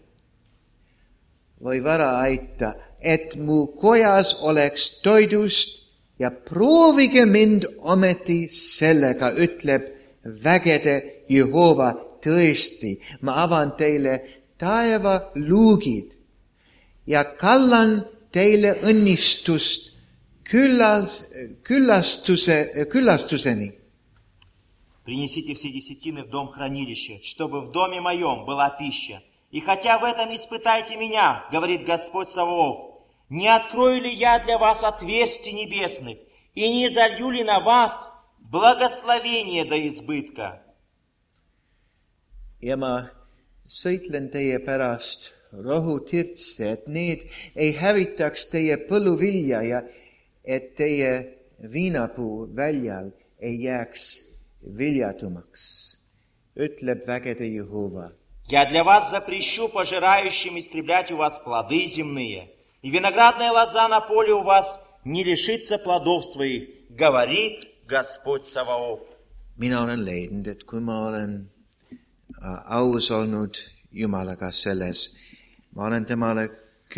[SPEAKER 1] et mu kojas oleks toidust ja proovige mind ometi sellega, ütleb vägede Jehova, tõesti, ma avan teile taeva luugid ja kallan teile õnnistust küllastuseni.
[SPEAKER 2] Принесите все десятины в дом хранилища, чтобы в доме моем была пища. И хотя в этом испытайте меня, говорит Господь Саваоф, не открою ли я для вас отверстий небесных, и не залью ли на вас благословение до избытка?
[SPEAKER 1] Ja ma sõitlen teie pärast rohutirtse, et need ei hävitaks teie põlluvilja ja et teie viinapuu väljal ei jääks viljatumaks, ütleb vägede Jehova.
[SPEAKER 2] Я для вас запрещу пожирающим истреблять у вас плоды земные, и виноградная лоза на поле у вас не лишится плодов своих, говорит Господь Саваоф.
[SPEAKER 1] Mina olen leidnud, et kui ma olen aus olnud Jumalaga selles, ma olen temale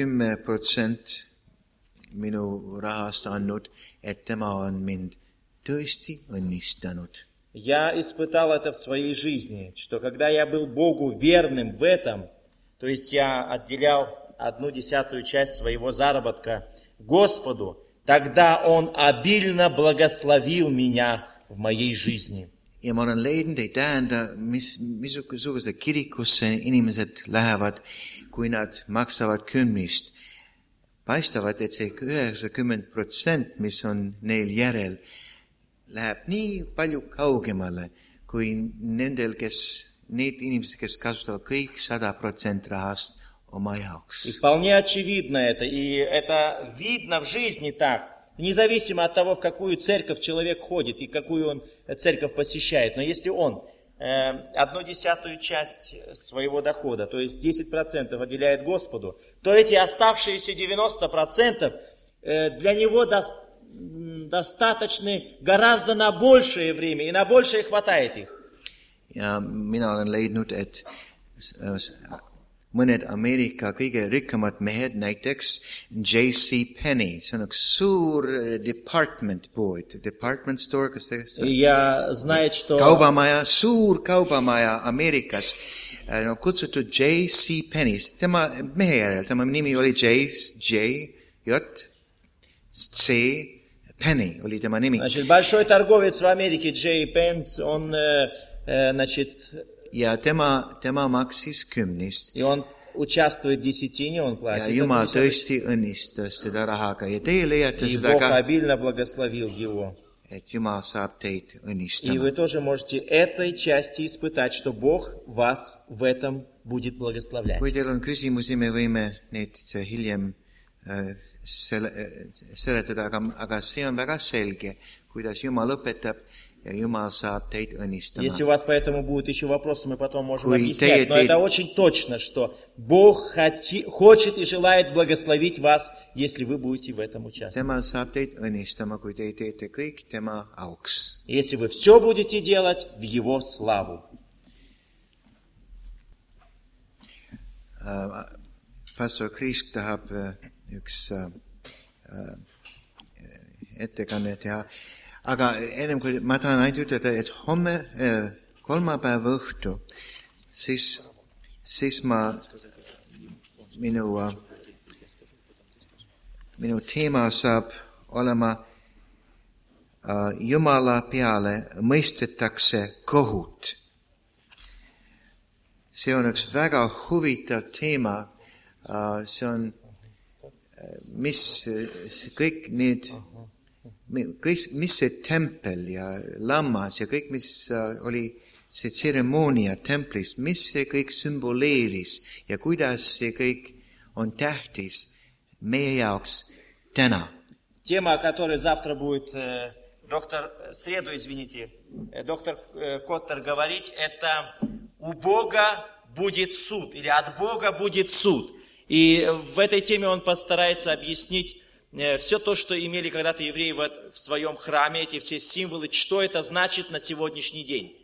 [SPEAKER 1] 10% minu rahast andnud, et tema on mind tõesti õnnistanud.
[SPEAKER 2] Я испытал это в своей жизни, что когда я был Богу верным в этом, то есть я отделял 1/10 часть своего заработка Господу, тогда Он обильно благословил меня в моей жизни.
[SPEAKER 1] Ja ma olen leidnud, ei tähenda, missuguse kirikusse inimesed lähevad, kui nad maksavad 10. Paistavad, et see 90%, mis on neil järel, läheb nii palju kaugemale, kui need inimesed, kes kasutavad kõik 100% rahast oma jaoks.
[SPEAKER 2] И вполне очевидно это, и это видно в жизни так, независимо от того, в какую церковь человек ходит и какую он церковь посещает. Но если он 1/10 часть своего дохода, то есть 10% отделяет Господу, то эти оставшиеся 90% для него достаточны гораздо на большее время, и на большее хватает их.
[SPEAKER 1] Ja mina olen leidnud, et mõned Ameerika kõige rikkamad mehed, näiteks J.C. Penney, see on üks suur department store, kas te kaubamaja, suur kaubamaja Ameerikas, kutsutud J.C. Penney, tema mehe järel, tema nimi oli J.C. Penny oli tema nimi.
[SPEAKER 2] Значит, большой торговец в Америке J. Pence, он, значит...
[SPEAKER 1] Ja tema maksis 10.
[SPEAKER 2] И он участвует в десятине, он платит.
[SPEAKER 1] Ja Jumal tõesti õnnistas teda rahaga. Ja teie leiate
[SPEAKER 2] и
[SPEAKER 1] seda
[SPEAKER 2] Бог обильно благословил его.
[SPEAKER 1] Et Jumal saab teid õnnistama.
[SPEAKER 2] И вы тоже можете этой части испытать, что Бог вас в этом будет благословлять.
[SPEAKER 1] Kui teil on küsimusi, me võime neid hiljem seletada, aga see on väga selge, kuidas Jumal õpetab ja Jumal saab teid õnnistama.
[SPEAKER 2] Если у вас по этому будут еще вопросы, мы потом можем объяснять. Но это очень точно, что Бог хочет и желает благословить вас, если вы будете в этом участвовать.
[SPEAKER 1] Tema saab teid õnnistama, kui te teete kõik tema auks.
[SPEAKER 2] Если вы все будете делать в Его славу.
[SPEAKER 1] Pastor Kriisk tahab üks ettekanne teha. Aga ennem kui ma tahan ainult ütelda, et kolmapäeva õhtu, siis minu teema saab olema Jumala peale mõistetakse kohut. See on üks väga huvitav teema. See on, mis see tempel ja lammas ja kõik, mis oli see tseremoonia templis, mis see kõik sümboleeris ja kuidas see kõik on tähtis meie jaoks täna.
[SPEAKER 2] Тема, о которой завтра будет доктор Коттер говорить, это «У Бога будет суд» или «От Бога будет суд». И в этой теме он постарается объяснить все то, что имели когда-то евреи в своем храме, эти все символы, что это значит на сегодняшний день.